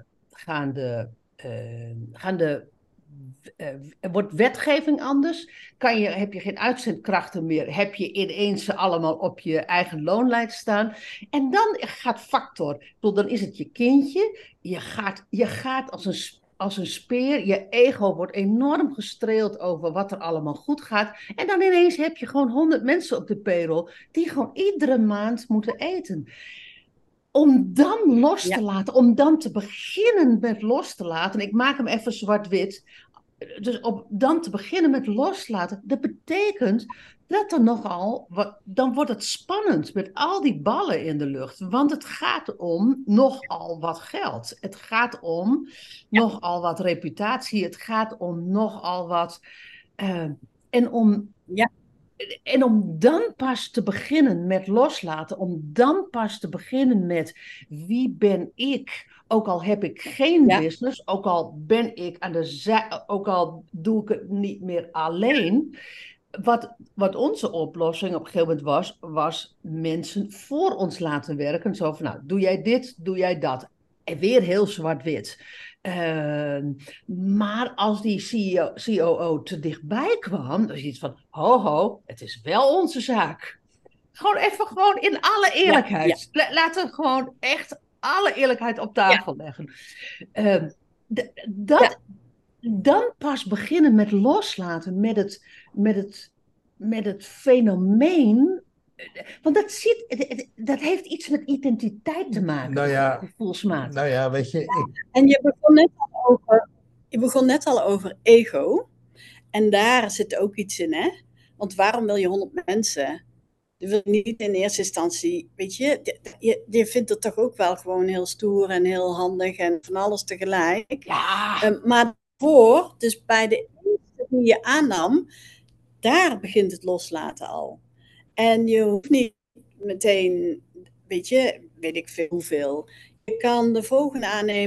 wordt wetgeving anders? Heb je geen uitzendkrachten meer? Heb je ineens ze allemaal op je eigen loonlijst staan? En dan gaat factor. Dan is het je kindje. Je gaat als een speer. Je ego wordt enorm gestreeld over wat er allemaal goed gaat. En dan ineens heb je gewoon 100 mensen op de payroll die gewoon iedere maand moeten eten. Om dan los te laten, om dan te beginnen met los te laten. Ik maak hem even zwart-wit. Dus dan te beginnen met loslaten, dat betekent dat er dan wordt het spannend met al die ballen in de lucht. Want het gaat om nogal wat geld. Het gaat om nogal wat reputatie. Het gaat om nogal wat... En om dan pas te beginnen met loslaten, om dan pas te beginnen met wie ben ik, ook al heb ik geen business, ook al ben ik ook al doe ik het niet meer alleen. Wat onze oplossing op een gegeven moment was mensen voor ons laten werken. Zo van, nou, doe jij dit, doe jij dat. En weer heel zwart-wit. Maar als die COO te dichtbij kwam, dan is iets van, ho, het is wel onze zaak. Gewoon in alle eerlijkheid. Laten we gewoon echt alle eerlijkheid op tafel leggen. Dan pas beginnen met loslaten, met het fenomeen. Want dat heeft iets met identiteit te maken, gevoelsmatig. Nou ja, weet je... En je begon net al over ego. En daar zit ook iets in, hè? Want waarom wil je 100 mensen? Je wil niet in eerste instantie, weet je vindt het toch ook wel gewoon heel stoer en heel handig en van alles tegelijk. Ja. Maar dus bij de eerste die je aannam, daar begint het loslaten al. En je hoeft niet meteen, weet ik veel hoeveel. Je kan de volgende aannemen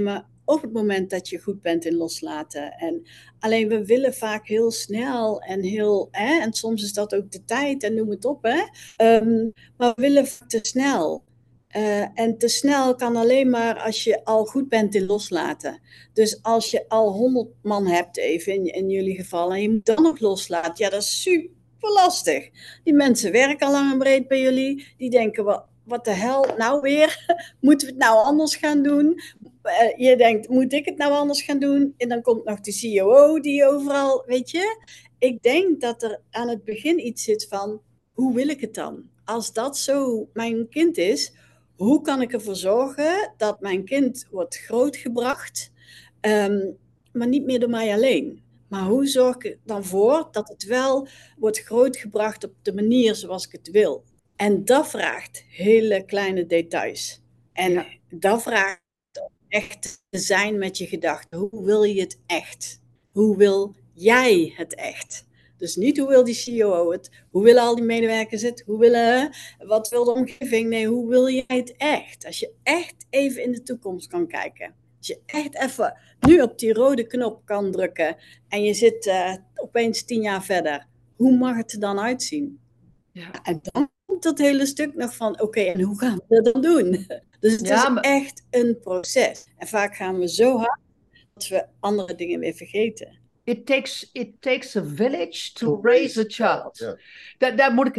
op het moment dat je goed bent in loslaten. En alleen we willen vaak heel snel en en soms is dat ook de tijd en noem het op, maar we willen vaak te snel. En te snel kan alleen maar als je al goed bent in loslaten. Dus als je al 100 man hebt, even in jullie geval, en je moet dan nog loslaten, ja, dat is super lastig. Die mensen werken al lang en breed bij jullie, die denken, wat de hel, nou weer? Moeten we het nou anders gaan doen? Je denkt, moet ik het nou anders gaan doen? En dan komt nog de COO die overal, weet je. Ik denk dat er aan het begin iets zit van, hoe wil ik het dan? Als dat zo mijn kind is, hoe kan ik ervoor zorgen dat mijn kind wordt grootgebracht, maar niet meer door mij alleen? Maar hoe zorg ik er dan voor dat het wel wordt grootgebracht op de manier zoals ik het wil? En dat vraagt hele kleine details. En dat vraagt om echt te zijn met je gedachten. Hoe wil je het echt? Hoe wil jij het echt? Dus niet hoe wil die COO het? Hoe willen al die medewerkers het? Wat wil de omgeving? Nee, hoe wil jij het echt? Als je echt even in de toekomst kan kijken. Als je echt even nu op die rode knop kan drukken. En je zit opeens 10 jaar verder. Hoe mag het er dan uitzien? Ja. En dan komt dat hele stuk nog van, oké, en hoe gaan we dat dan doen? Dus het is echt een proces. En vaak gaan we zo hard dat we andere dingen weer vergeten. It takes a village to raise a child. Ja.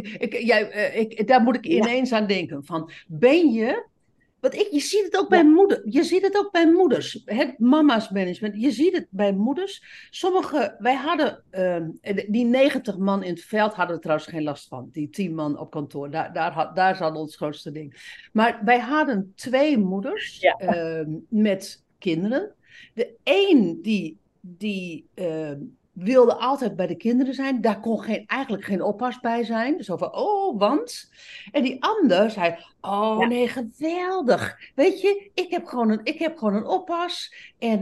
Daar moet ik ineens aan denken. Van, ben je... Want je ziet het ook bij moeders. Je ziet het ook bij moeders. Het mama's management. Je ziet het bij moeders. Wij hadden die 90 man in het veld hadden er trouwens geen last van. Die 10 man op kantoor. Daar zat ons grootste ding. Maar wij hadden 2 moeders met kinderen. De een die wilde altijd bij de kinderen zijn. Daar kon eigenlijk geen oppas bij zijn. Zo van, want... En die ander zei, nee, geweldig. Weet je, ik heb gewoon een oppas.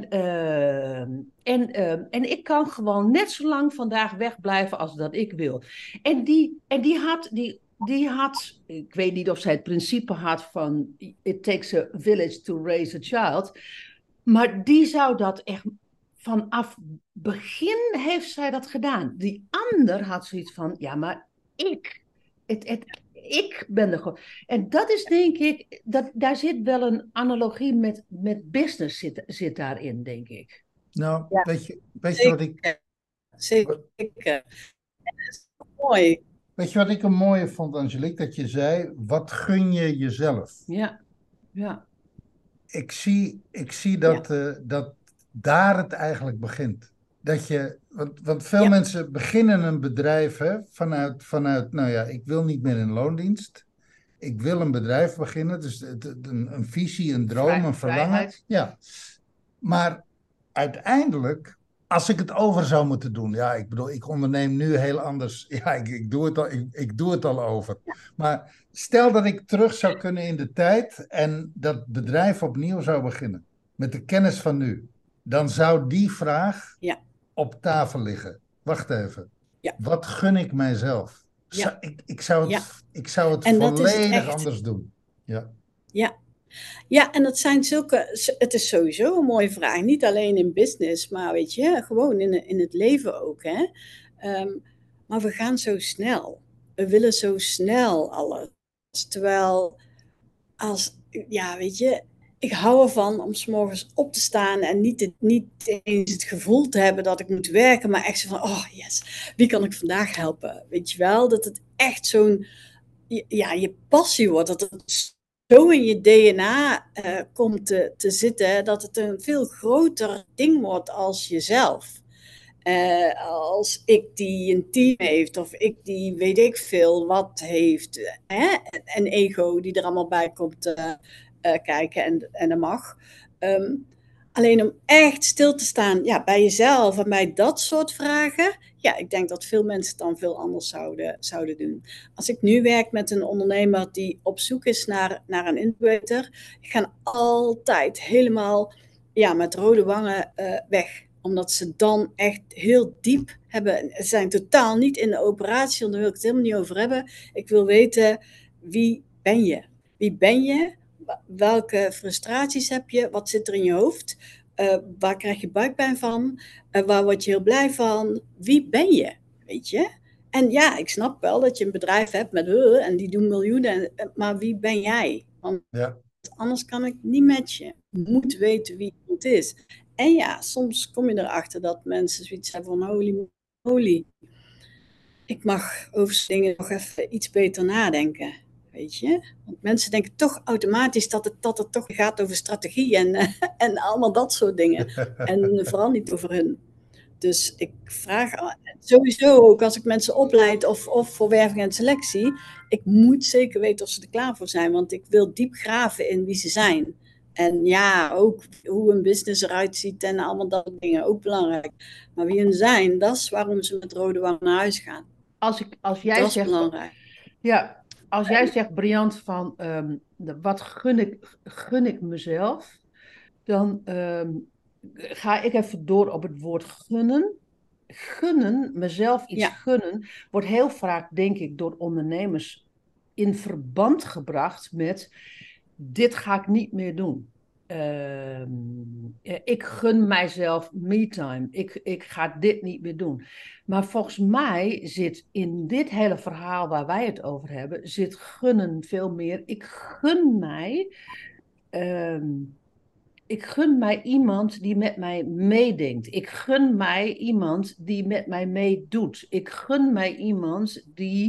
En ik kan gewoon net zo lang vandaag wegblijven als dat ik wil. En die had, ik weet niet of zij het principe had van it takes a village to raise a child. Maar die zou dat echt... Vanaf begin heeft zij dat gedaan. Die ander had zoiets van, ja, maar ik ben er gewoon. En dat is denk ik, daar zit wel een analogie met business zit daarin, denk ik. Nou, weet je wat ik... Zeker. Dat is mooi. Weet je wat ik een mooie vond, Angelique? Dat je zei, wat gun je jezelf? Ja. Ik zie dat daar het eigenlijk begint. Want veel mensen beginnen een bedrijf vanuit, nou ja, ik wil niet meer in loondienst. Ik wil een bedrijf beginnen. Dus een visie, een droom, een verlangen. Vrijheid. Ja. Maar uiteindelijk, als ik het over zou moeten doen. Ja, ik bedoel, ik onderneem nu heel anders. Ja, ik doe het al over. Ja. Maar stel dat ik terug zou kunnen in de tijd en dat bedrijf opnieuw zou beginnen. Met de kennis van nu. Dan zou die vraag op tafel liggen. Wacht even. Ja. Wat gun ik mijzelf? Ja. Ik zou het volledig anders doen. Ja, en dat zijn het is sowieso een mooie vraag. Niet alleen in business, maar weet je, gewoon in het leven ook. Hè? Maar we gaan zo snel. We willen zo snel alles. Terwijl, weet je... Ik hou ervan om 's morgens op te staan en niet eens het gevoel te hebben dat ik moet werken, maar echt zo van, yes, wie kan ik vandaag helpen? Weet je wel, dat het echt zo'n, je passie wordt, dat het zo in je DNA komt te zitten, dat het een veel groter ding wordt als jezelf. Als ik die een team heeft, of ik die weet ik veel wat heeft, een ego die er allemaal bij komt kijken en dat mag. Alleen om echt stil te staan bij jezelf en bij dat soort vragen. Ja, ik denk dat veel mensen het dan veel anders zouden doen. Als ik nu werk met een ondernemer die op zoek is naar een incubator. Ik ga altijd helemaal met rode wangen weg. Omdat ze dan echt heel diep hebben. Ze zijn totaal niet in de operatie, want daar wil ik het helemaal niet over hebben. Ik wil weten, wie ben je? Wie ben je? Welke frustraties heb je? Wat zit er in je hoofd? Waar krijg je buikpijn van? Waar word je heel blij van? Wie ben je? Weet je? En ja, ik snap wel dat je een bedrijf hebt met en die doen miljoenen. Maar wie ben jij? Want anders kan ik niet met je. Je moet weten wie het is. En ja, soms kom je erachter dat mensen zoiets hebben van holy. Ik mag over dingen nog even iets beter nadenken. Weet je? Want mensen denken toch automatisch dat het toch gaat over strategie en allemaal dat soort dingen. En vooral niet over hun. Dus ik vraag sowieso ook als ik mensen opleid of voor werving en selectie, ik moet zeker weten of ze er klaar voor zijn, want ik wil diep graven in wie ze zijn. En ja, ook hoe een business eruit ziet en allemaal dat soort dingen, ook belangrijk. Maar wie hun zijn, dat is waarom ze met rode wang naar huis gaan. Als jij dat zegt, is belangrijk. Ja, als jij zegt, Briant, van wat gun ik mezelf, dan ga ik even door op het woord gunnen. Gunnen, mezelf iets gunnen, wordt heel vaak, denk ik, door ondernemers in verband gebracht met: dit ga ik niet meer doen. Ik gun mijzelf me-time. Ik ga dit niet meer doen. Maar volgens mij zit in dit hele verhaal waar wij het over hebben, zit gunnen veel meer. Ik gun mij iemand die met mij meedenkt. Ik gun mij iemand die met mij meedoet. Ik gun mij iemand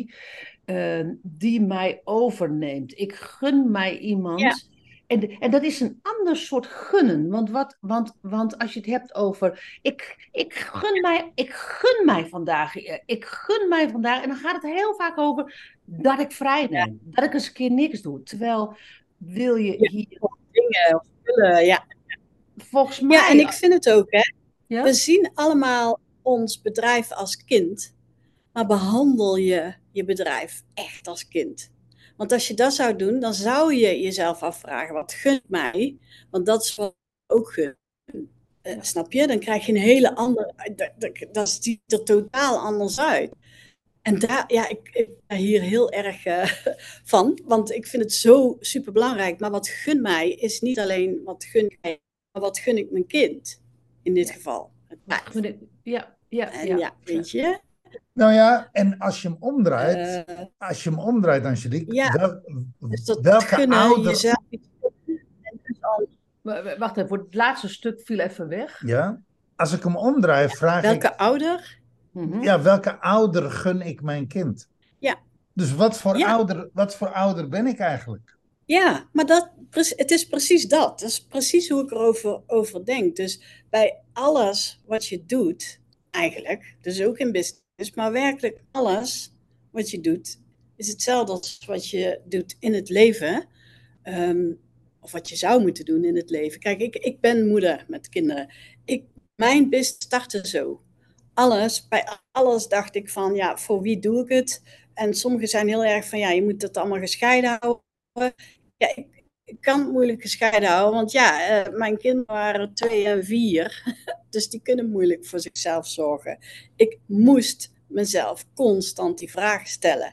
die mij overneemt. Ik gun mij iemand. Ja. En dat is een ander soort gunnen. Want als je het hebt over ik gun mij vandaag. Ik gun mij vandaag. En dan gaat het heel vaak over dat ik vrij neem. Dat ik eens een keer niks doe. Terwijl wil je hier dingen of willen, ja. Volgens mij. Ja, en ik vind het ook, hè. Ja? We zien allemaal ons bedrijf als kind. Maar behandel je bedrijf echt als kind. Want als je dat zou doen, dan zou je jezelf afvragen, wat gunt mij? Want dat is wat ik ook gun. Snap je? Dan krijg je een hele andere... Dat ziet er totaal anders uit. En daar, ja, ik ben hier heel erg van. Want ik vind het zo super belangrijk. Maar wat gun mij is niet alleen wat gun mij, maar wat gun ik mijn kind. In dit geval. Ja, weet je... Nou ja, en als je hem omdraait, Angelique, welke ouder... Wacht even, voor het laatste stuk viel even weg. Ja, als ik hem omdraai, vraag welke ouder? Ja, welke ouder gun ik mijn kind? Ja. Dus wat voor ouder ben ik eigenlijk? Ja, maar het is precies dat. Dat is precies hoe ik erover denk. Dus bij alles wat je doet, eigenlijk, dus ook in business, maar werkelijk alles wat je doet, is hetzelfde als wat je doet in het leven. Of wat je zou moeten doen in het leven. Kijk, ik ben moeder met kinderen. Mijn business startte zo. Bij alles dacht ik van, ja, voor wie doe ik het? En sommigen zijn heel erg van, ja, je moet het allemaal gescheiden houden. Ja, ik kan het moeilijk gescheiden houden, want ja, mijn kinderen waren 2 en 4. Dus die kunnen moeilijk voor zichzelf zorgen. Ik moest mezelf constant die vraag stellen.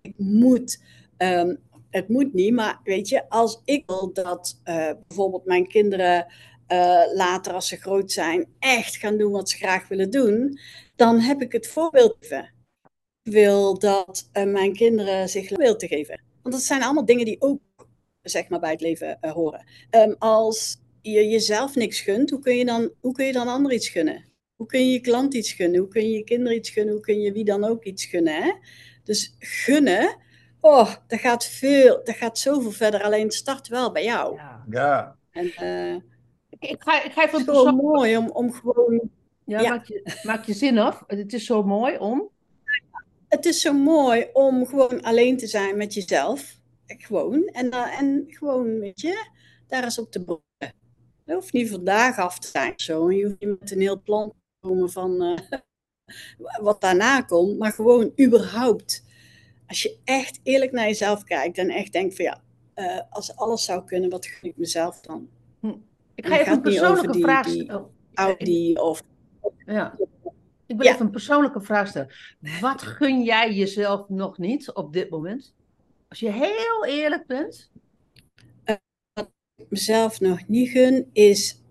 Het moet niet, maar weet je, als ik wil dat bijvoorbeeld mijn kinderen later als ze groot zijn echt gaan doen wat ze graag willen doen, dan heb ik het voorbeeld gegeven. Ik wil dat mijn kinderen zich wil te geven. Want dat zijn allemaal dingen die ook zeg maar bij het leven horen. Als je jezelf niks gunt, hoe kun je dan anderen iets gunnen? Hoe kun je je klant iets gunnen? Hoe kun je je kinderen iets gunnen? Hoe kun je wie dan ook iets gunnen? Hè? Dus gunnen, dat gaat zoveel verder. Alleen het start wel bij jou. Ja. En, ik ga even het is gewoon mooi om gewoon... Ja. Maak je zin af. Het is zo mooi om... Het is zo mooi om gewoon alleen te zijn met jezelf. Gewoon. En gewoon, weet je, daar is op te beginnen. Dat hoeft niet vandaag af te zijn. Zo. Je hoeft niet met een heel plan te komen van wat daarna komt. Maar gewoon überhaupt. Als je echt eerlijk naar jezelf kijkt en echt denkt van ja, als alles zou kunnen, wat gun ik mezelf dan? Ik ga even een persoonlijke vraag stellen. Audi of... Ja. Ik wil even een persoonlijke vraag stellen. Wat gun jij jezelf nog niet op dit moment? Als je heel eerlijk bent. Wat ik mezelf nog niet gun, is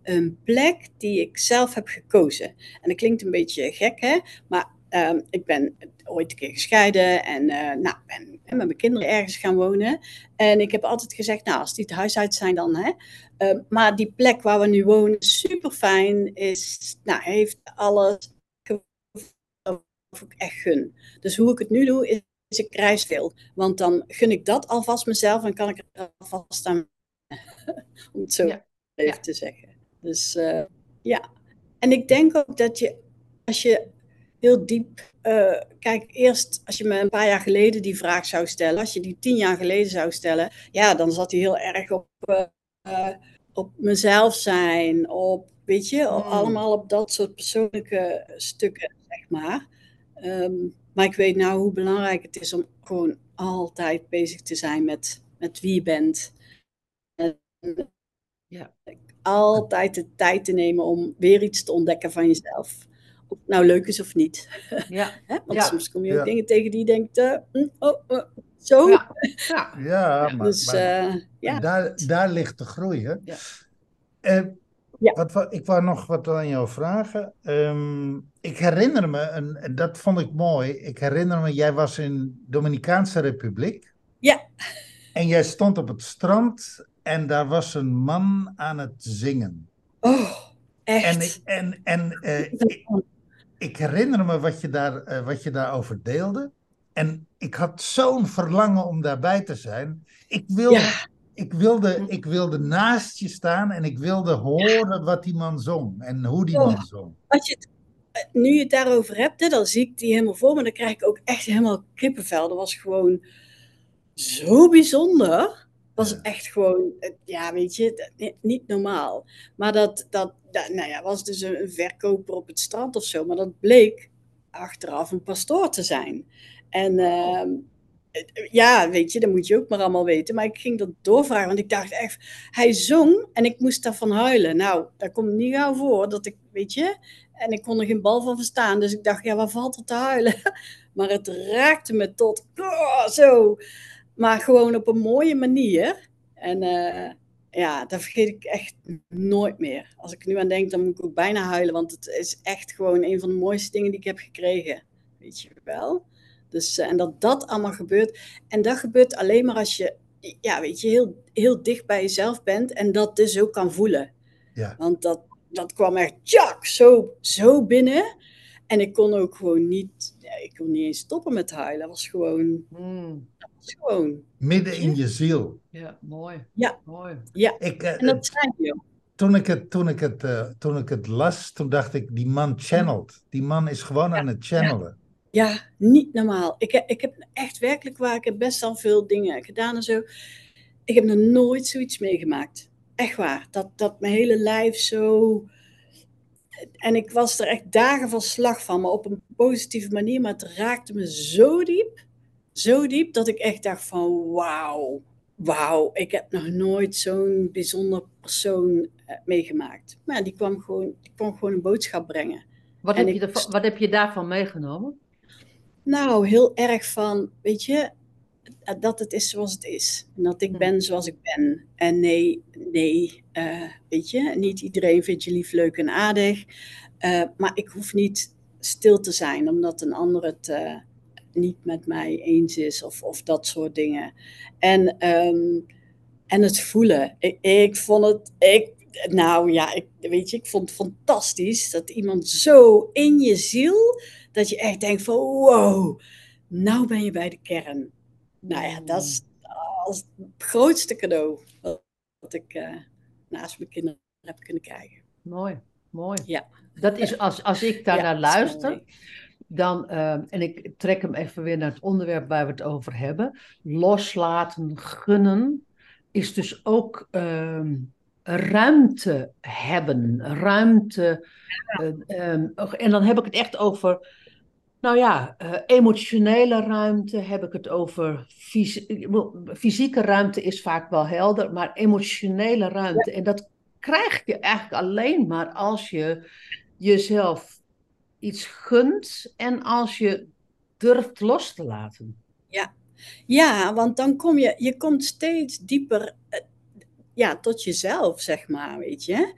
een plek die ik zelf heb gekozen. En dat klinkt een beetje gek, hè? Maar ik ben ooit een keer gescheiden en ben met mijn kinderen ergens gaan wonen. En ik heb altijd gezegd, nou, als die het huis uit zijn dan, hè. Maar die plek waar we nu wonen, super fijn, heeft alles of ik echt gun. Dus hoe ik het nu doe, is ik reis veel. Want dan gun ik dat alvast mezelf en kan ik er alvast aan om het zo even te zeggen. Dus ja. En ik denk ook dat als je heel diep... kijk, eerst als je me een paar jaar geleden die vraag zou stellen, als je die 10 jaar geleden zou stellen, ja, dan zat hij heel erg op mezelf zijn, op, weet je, allemaal op dat soort persoonlijke stukken, zeg maar. Maar ik weet nou hoe belangrijk het is om gewoon altijd bezig te zijn met wie je bent. En altijd de tijd te nemen om weer iets te ontdekken van jezelf. Of het nou leuk is of niet. Ja. Want soms kom je ook dingen tegen die je denkt, zo. Maar, dus, daar ligt de groei, hè? Ik wou nog wat aan jou vragen. Ik herinner me, en dat vond ik mooi, ik herinner me, jij was in Dominicaanse Republiek. Ja. En jij stond op het strand en daar was een man aan het zingen. Oh, echt? Ik herinner me wat je daarover deelde. En ik had zo'n verlangen om daarbij te zijn. Ik wilde naast je staan en ik wilde horen wat die man zong en hoe die man zong. Nu je het daarover hebt, dan zie ik die helemaal voor me. Dan krijg ik ook echt helemaal kippenvel. Dat was gewoon zo bijzonder. Was echt gewoon, weet je, niet normaal. Maar dat was dus een verkoper op het strand of zo. Maar dat bleek achteraf een pastoor te zijn. En weet je, dat moet je ook maar allemaal weten. Maar ik ging dat doorvragen, want ik dacht echt, hij zong en ik moest daarvan huilen. Nou, dat komt niet gauw voor, dat ik, weet je, en ik kon er geen bal van verstaan. Dus ik dacht, ja, waar valt er te huilen? Maar het raakte me tot, zo. Maar gewoon op een mooie manier. En dat vergeet ik echt nooit meer. Als ik er nu aan denk, dan moet ik ook bijna huilen. Want het is echt gewoon een van de mooiste dingen die ik heb gekregen. Weet je wel? Dus, en dat allemaal gebeurt. En dat gebeurt alleen maar als je, weet je, heel, heel dicht bij jezelf bent. En dat dus ook kan voelen. Ja. Want dat kwam echt zo binnen. En ik kon ook gewoon niet eens stoppen met huilen. Dat was gewoon... Midden in je ziel. Ja, mooi. Ja, mooi. Ja. En dat zei je. Toen ik het las, toen dacht ik, die man channelt. Die man is gewoon aan het channelen. Ja, niet normaal. Ik heb echt werkelijk waar, ik heb best al veel dingen gedaan en zo. Ik heb nog nooit zoiets meegemaakt. Echt waar. Dat mijn hele lijf zo... En ik was er echt dagen van slag van, maar op een positieve manier. Maar het raakte me zo diep, dat ik echt dacht van wauw, ik heb nog nooit zo'n bijzonder persoon meegemaakt. Maar die kwam gewoon een boodschap brengen. Wat heb je daarvan meegenomen? Nou, heel erg van, weet je, dat het is zoals het is. En dat ik ben zoals ik ben. En nee, weet je, niet iedereen vindt je lief, leuk en aardig. Maar ik hoef niet stil te zijn, omdat een ander het niet met mij eens is of dat soort dingen. En het voelen. Ik vond het... ik vond het fantastisch dat iemand zo in je ziel, dat je echt denkt van wow, nou ben je bij de kern. Nou ja, dat is het grootste cadeau wat ik naast mijn kinderen heb kunnen krijgen. Mooi. Ja. Dat is als ik daar naar luister, dan, en ik trek hem even weer naar het onderwerp waar we het over hebben. Loslaten, gunnen, is dus ook ruimte hebben. Ruimte. En dan heb ik het echt over, emotionele ruimte, heb ik het over fysieke ruimte is vaak wel helder, maar emotionele ruimte. Ja. En dat krijg je eigenlijk alleen maar als je jezelf iets gunt en als je durft los te laten. Ja, want dan je komt steeds dieper tot jezelf, zeg maar, weet je.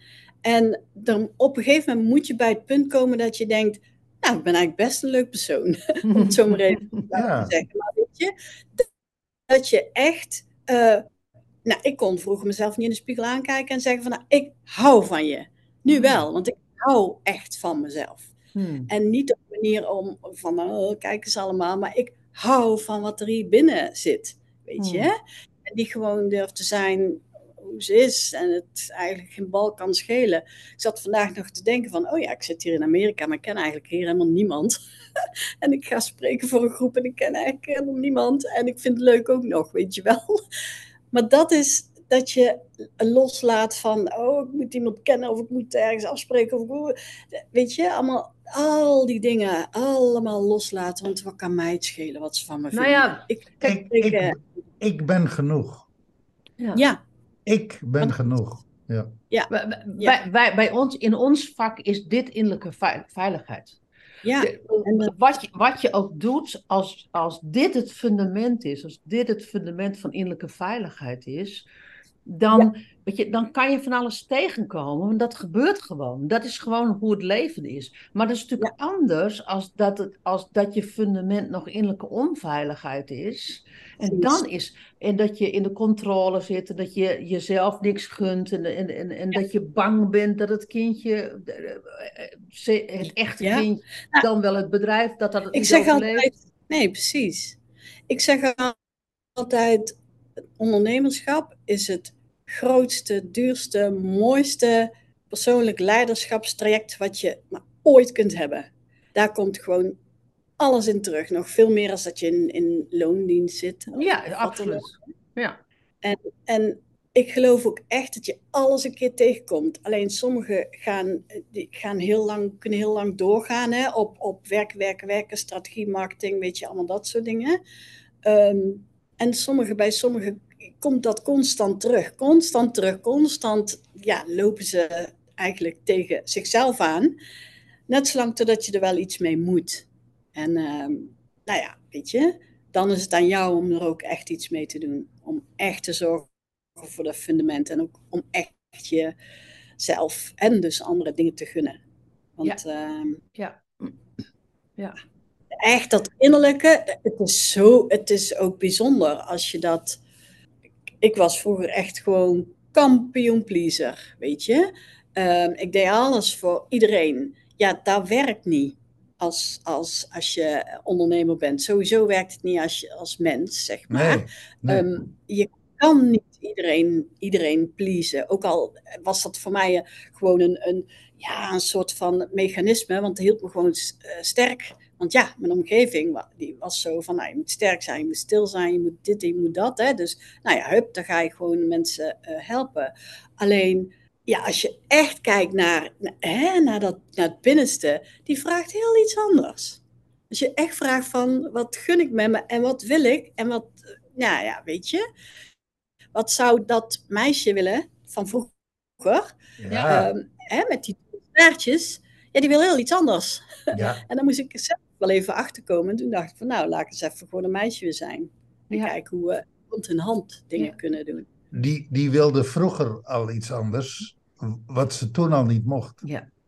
En dan op een gegeven moment moet je bij het punt komen dat je denkt, nou, ik ben eigenlijk best een leuk persoon, om het zo maar even te zeggen. Maar weet je, dat je echt, nou, ik kon vroeger mezelf niet in de spiegel aankijken en zeggen van, nou, ik hou van je. Nu wel, want ik hou echt van mezelf. En niet op een manier om van, kijk eens allemaal, maar ik hou van wat er hier binnen zit, weet je. En die gewoon durft te zijn hoe ze is en het eigenlijk geen bal kan schelen. Ik zat vandaag nog te denken van, oh ja, ik zit hier in Amerika, maar ik ken eigenlijk hier helemaal niemand. En ik ga spreken voor een groep en ik ken eigenlijk helemaal niemand. En ik vind het leuk ook nog, weet je wel. Maar dat is dat je loslaat van, oh, ik moet iemand kennen of ik moet ergens afspreken. Of, weet je, allemaal al die dingen allemaal loslaten. Want wat kan mij het schelen wat ze van me vinden? Nou ja, ik ben genoeg. Ja. Ik ben genoeg. Ja. Ja. Bij ons, in ons vak is dit innerlijke veiligheid. Ja. Wat je ook doet, als dit het fundament is, als dit het fundament van innerlijke veiligheid is, dan, weet je, dan kan je van alles tegenkomen, want dat gebeurt gewoon. Dat is gewoon hoe het leven is. Maar dat is natuurlijk anders als dat je fundament nog innerlijke onveiligheid is. En dat je in de controle zit, en dat je jezelf niks gunt en dat je bang bent dat het kindje, het echte kindje, dan wel het bedrijf, dat het niet overleeft. Nee, precies. Ik zeg altijd, ondernemerschap is het grootste, duurste, mooiste persoonlijk leiderschapstraject wat je maar ooit kunt hebben. Daar komt gewoon alles in terug. Nog veel meer als dat je in loondienst zit. Ja, absoluut. Ja. En ik geloof ook echt dat je alles een keer tegenkomt. Alleen sommigen kunnen heel lang doorgaan, hè, op werken, strategie, marketing, weet je, allemaal dat soort dingen. En bij sommigen komt dat constant terug. Constant lopen ze eigenlijk tegen zichzelf aan. Net zolang totdat je er wel iets mee moet. En nou ja, weet je, dan is het aan jou om er ook echt iets mee te doen. Om echt te zorgen voor dat fundament. En ook om echt jezelf en dus andere dingen te gunnen. Want echt dat innerlijke, het is ook bijzonder als je dat... Ik was vroeger echt gewoon kampioen pleaser, weet je. Ik deed alles voor iedereen. Ja, dat werkt niet als je ondernemer bent. Sowieso werkt het niet als mens, zeg maar. Nee. Je kan niet iedereen pleasen. Ook al was dat voor mij gewoon een soort van mechanisme, want het hield me gewoon sterk. Want ja, mijn omgeving die was zo van, nou, je moet sterk zijn, je moet stil zijn, je moet dit, je moet dat. Hè? Dus, nou ja, dan ga je gewoon mensen helpen. Alleen, ja, als je echt kijkt naar het binnenste, die vraagt heel iets anders. Als je echt vraagt van, wat gun ik me en wat wil ik? En wat, weet je, wat zou dat meisje willen van vroeger? Met die staartjes, die wil heel iets anders. Ja. En dan moest ik zelf wel even achterkomen. En toen dacht ik van, nou, laat ik eens even gewoon een meisje weer zijn. En kijken hoe we hand in hand dingen kunnen doen. Die wilde vroeger al iets anders, wat ze toen al niet mocht.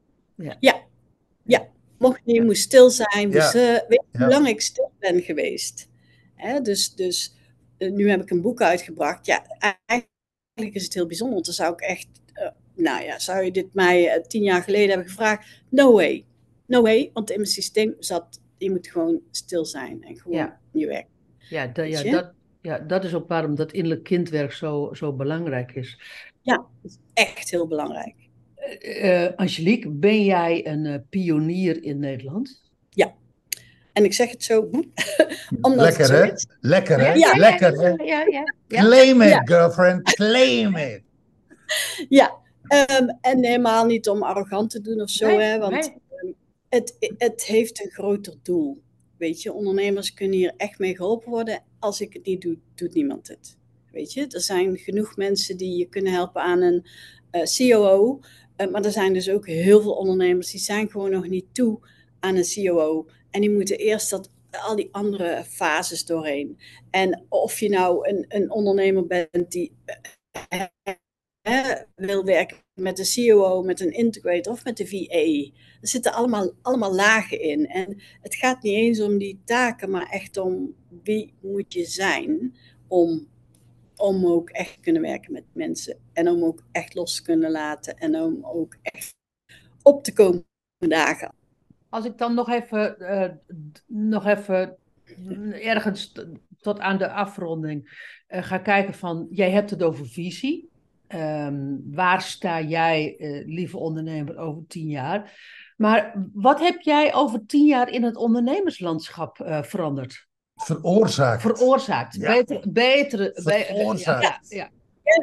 Ja. Mocht niet, moest stil zijn. Dus, weet je hoe lang ik stil ben geweest? Dus nu heb ik een boek uitgebracht. Ja, eigenlijk is het heel bijzonder. Want dan zou ik echt... zou je dit mij 10 jaar geleden hebben gevraagd? No way. No way, want in mijn systeem zat... Je moet gewoon stil zijn en gewoon je werk. Dat is ook waarom dat innerlijk kindwerk zo belangrijk is. Ja, dat is echt heel belangrijk. Angelique, ben jij een pionier in Nederland? Ja. En ik zeg het zo... omdat Lekker, het zo hè? is. Lekker, hè? Ja. Lekker, hè? Ja. Claim it, girlfriend. Claim it. Ja. En helemaal niet om arrogant te doen of zo, hè? Want het heeft een groter doel. Weet je, ondernemers kunnen hier echt mee geholpen worden. Als ik het niet doe, doet niemand het. Weet je, er zijn genoeg mensen die je kunnen helpen aan een COO. Maar er zijn dus ook heel veel ondernemers die zijn gewoon nog niet toe aan een COO. En die moeten eerst al die andere fases doorheen. En of je nou een ondernemer bent die wil werken met de COO, met een integrator of met de VA. Er zitten allemaal lagen in. En het gaat niet eens om die taken, maar echt om wie moet je zijn om ook echt te kunnen werken met mensen. En om ook echt los te kunnen laten. En om ook echt op te komen dagen. Als ik dan nog even ergens tot aan de afronding ga kijken van, jij hebt het over visie. Waar sta jij, lieve ondernemer, over 10 jaar? Maar wat heb jij over 10 jaar in het ondernemerslandschap veranderd? Veroorzaakt. Veroorzaakt. Ja. Veroorzaakt. Ja.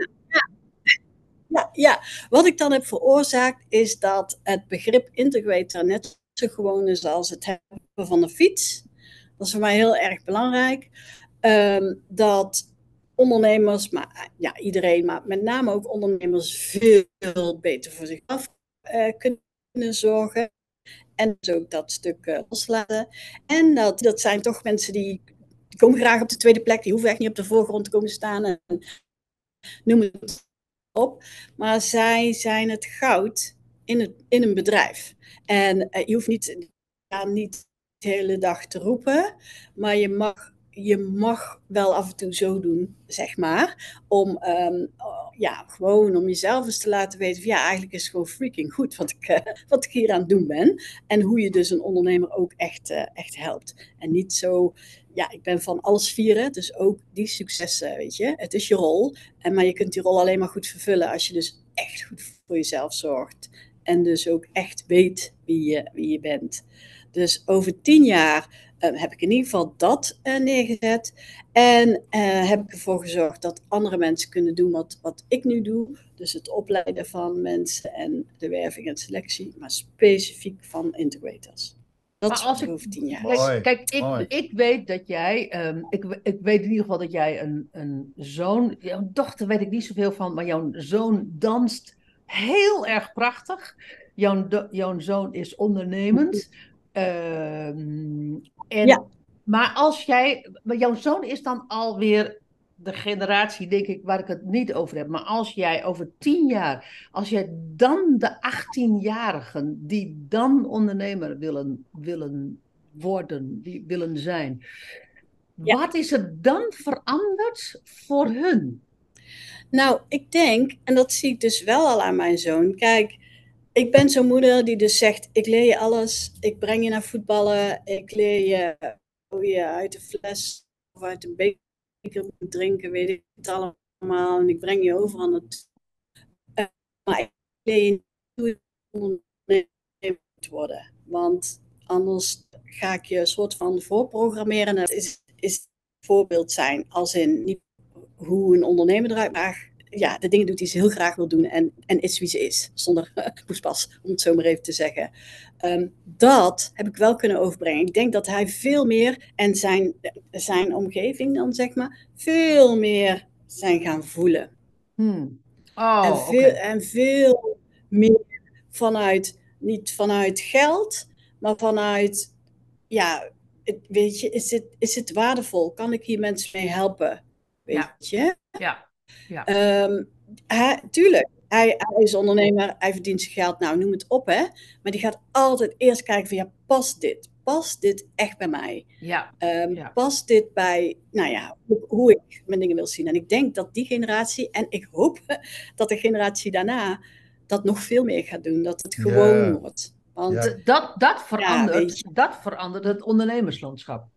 Ja, wat ik dan heb veroorzaakt is dat het begrip integrator net zo gewoon is als het hebben van een fiets. Dat is voor mij heel erg belangrijk. Dat ondernemers, maar ja, iedereen, maar met name ook ondernemers veel beter voor zichzelf kunnen zorgen. En dus ook dat stuk loslaten. En dat zijn toch mensen die komen graag op de tweede plek. Die hoeven echt niet op de voorgrond te komen staan. En noem het op. Maar zij zijn het goud in een bedrijf. En je hoeft niet de hele dag te roepen. Maar je mag wel af en toe zo doen, zeg maar. Om gewoon om jezelf eens te laten weten van, ja, eigenlijk is het gewoon freaking goed wat ik hier aan het doen ben. En hoe je dus een ondernemer ook echt helpt. En niet zo, ja, ik ben van alles vieren, dus ook die successen, weet je. Het is je rol, maar je kunt die rol alleen maar goed vervullen als je dus echt goed voor jezelf zorgt. En dus ook echt weet wie je bent. Dus over 10 jaar heb ik in ieder geval dat neergezet. En heb ik ervoor gezorgd dat andere mensen kunnen doen wat ik nu doe. Dus het opleiden van mensen en de werving en selectie. Maar specifiek van integrators. Dat is wat ik over 10 jaar. Mooi. Kijk, ik weet dat jij, ik weet in ieder geval dat jij een zoon, jouw dochter weet ik niet zoveel van, maar jouw zoon danst heel erg prachtig. Jouw zoon is ondernemend. Maar jouw zoon is dan alweer de generatie, denk ik, waar ik het niet over heb. Maar als jij over 10 jaar, als jij dan de 18-jarigen die dan ondernemer willen worden, die willen zijn, wat is er dan veranderd voor hun? Nou, ik denk, en dat zie ik dus wel al aan mijn zoon. Kijk, ik ben zo'n moeder die dus zegt, ik leer je alles. Ik breng je naar voetballen. Ik leer je hoe je uit de fles of uit de beker moet drinken, weet ik het allemaal. En ik breng je overal naartoe. Maar ik leer je niet hoe je ondernemer moet worden. Want anders ga ik je een soort van voorprogrammeren. En dat is voorbeeld zijn als in niet hoe een ondernemer eruit mag. Ja, de dingen doet die ze heel graag wil doen en is wie ze is. Zonder poespas, om het zo maar even te zeggen. Dat heb ik wel kunnen overbrengen. Ik denk dat hij veel meer, en zijn omgeving dan zeg maar, veel meer zijn gaan voelen. En veel meer niet vanuit geld, maar vanuit, ja, weet je, is het waardevol? Kan ik hier mensen mee helpen? Weet je? Ja. Tuurlijk, hij is ondernemer, hij verdient zijn geld, nou noem het op, hè. Maar die gaat altijd eerst kijken van, ja, past dit echt bij mij? Past dit bij, nou ja, hoe ik mijn dingen wil zien? En ik denk dat die generatie, en ik hoop dat de generatie daarna dat nog veel meer gaat doen, dat het gewoon wordt. Want dat verandert het ondernemerslandschap.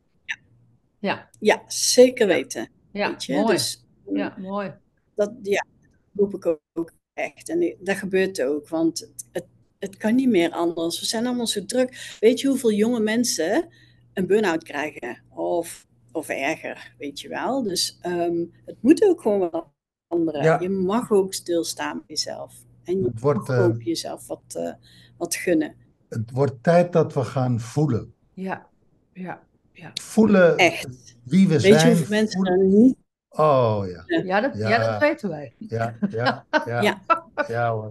Ja, zeker weten. Ja, weet je? Mooi. Dus, Mooi. Dat roep ik ook echt. En dat gebeurt ook, want het kan niet meer anders. We zijn allemaal zo druk. Weet je hoeveel jonge mensen een burn-out krijgen? Of erger, weet je wel. Dus het moet ook gewoon wel veranderen. Ja. Je mag ook stilstaan bij jezelf. En je mag ook jezelf wat gunnen. Het wordt tijd dat we gaan voelen. Ja. Voelen echt. Wie we weet zijn. Weet je hoeveel mensen er niet... Oh ja. Ja, dat weten wij. Ja hoor.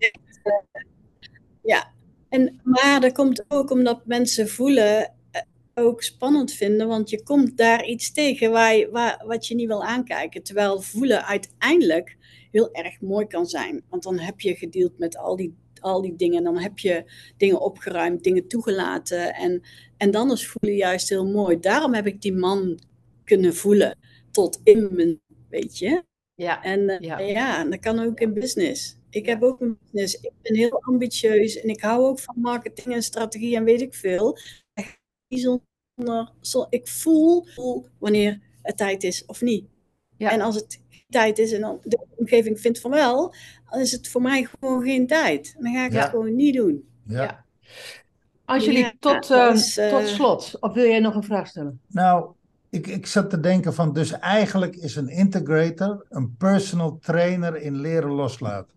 Ja. Maar dat komt ook omdat mensen voelen, ook spannend vinden, want je komt daar iets tegen wat je niet wil aankijken. Terwijl voelen uiteindelijk heel erg mooi kan zijn. Want dan heb je gedeeld met al die dingen. Dan heb je dingen opgeruimd, dingen toegelaten. En dan is voelen juist heel mooi. Daarom heb ik die man kunnen voelen tot in mijn, weet je. Ja, En ja. dat kan ook in business. Ik Ja. heb ook een business. Ik ben heel ambitieus en ik hou ook van marketing en strategie en weet ik veel. Echt bijzonder. Ik voel wanneer het tijd is of niet. Ja. En als het geen tijd is en dan de omgeving vindt van wel, dan is het voor mij gewoon geen tijd. En dan ga ik het gewoon niet doen. Ja. Angelique, tot slot. Of wil jij nog een vraag stellen? Nou, ik zat te denken van, dus eigenlijk is een integrator een personal trainer in leren loslaten.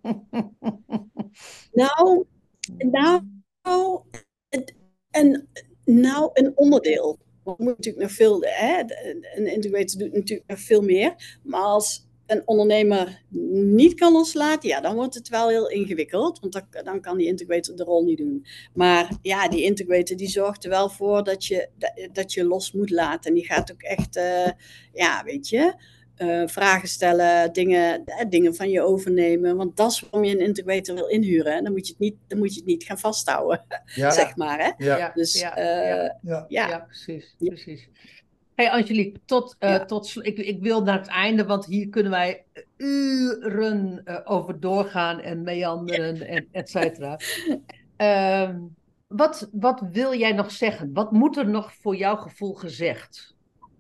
Een onderdeel. Want er moet natuurlijk nog veel, een integrator doet natuurlijk nog veel meer. Maar als een ondernemer niet kan loslaten, ja, dan wordt het wel heel ingewikkeld. Want dan kan die integrator de rol niet doen. Maar ja, die integrator die zorgt er wel voor dat je los moet laten. En die gaat ook echt, weet je, vragen stellen, dingen van je overnemen. Want dat is waarom je een integrator wil inhuren. En dan moet je het niet gaan vasthouden, zeg maar. Hè? Ja. Dus, precies. Hey Angelique, ik wil naar het einde, want hier kunnen wij uren over doorgaan en meanderen en et cetera. Wat wil jij nog zeggen? Wat moet er nog voor jouw gevoel gezegd?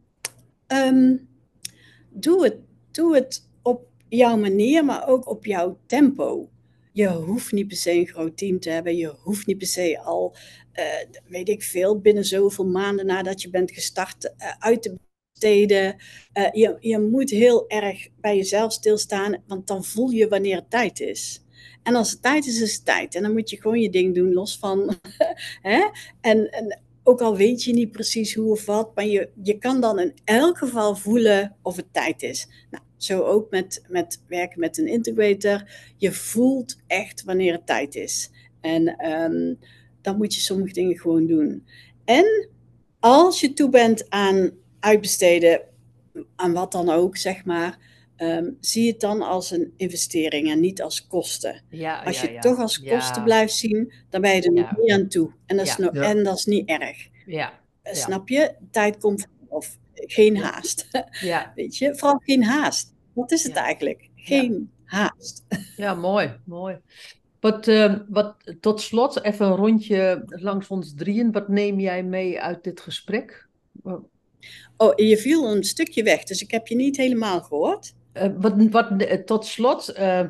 Doe het op jouw manier, maar ook op jouw tempo. Je hoeft niet per se een groot team te hebben. Je hoeft niet per se al, weet ik veel, binnen zoveel maanden nadat je bent gestart uit te besteden. Je moet heel erg bij jezelf stilstaan, want dan voel je wanneer het tijd is. En als het tijd is, is het tijd. En dan moet je gewoon je ding doen, los van... hè? En ook al weet je niet precies hoe of wat, maar je kan dan in elk geval voelen of het tijd is. Nou, zo ook met werken met een integrator. Je voelt echt wanneer het tijd is. En dan moet je sommige dingen gewoon doen. En als je toe bent aan uitbesteden, aan wat dan ook, zeg maar, zie het dan als een investering en niet als kosten. Als je het toch als kosten blijft zien, dan ben je er nog niet aan toe. En dat is niet erg. Snap je? Tijd komt of geen haast. Weet je? Vooral geen haast. Wat is het eigenlijk? Geen haast. Ja, mooi. Wat tot slot, even een rondje langs ons drieën. Wat neem jij mee uit dit gesprek? Oh, je viel een stukje weg, dus ik heb je niet helemaal gehoord. Tot slot,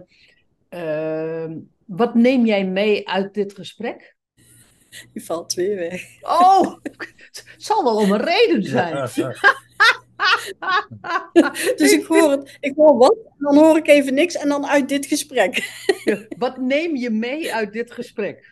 wat neem jij mee uit dit gesprek? Je valt weer weg. Oh, het zal wel om een reden zijn. Dus ik hoor wat, en dan hoor ik even niks en dan uit dit gesprek. Wat neem je mee uit dit gesprek?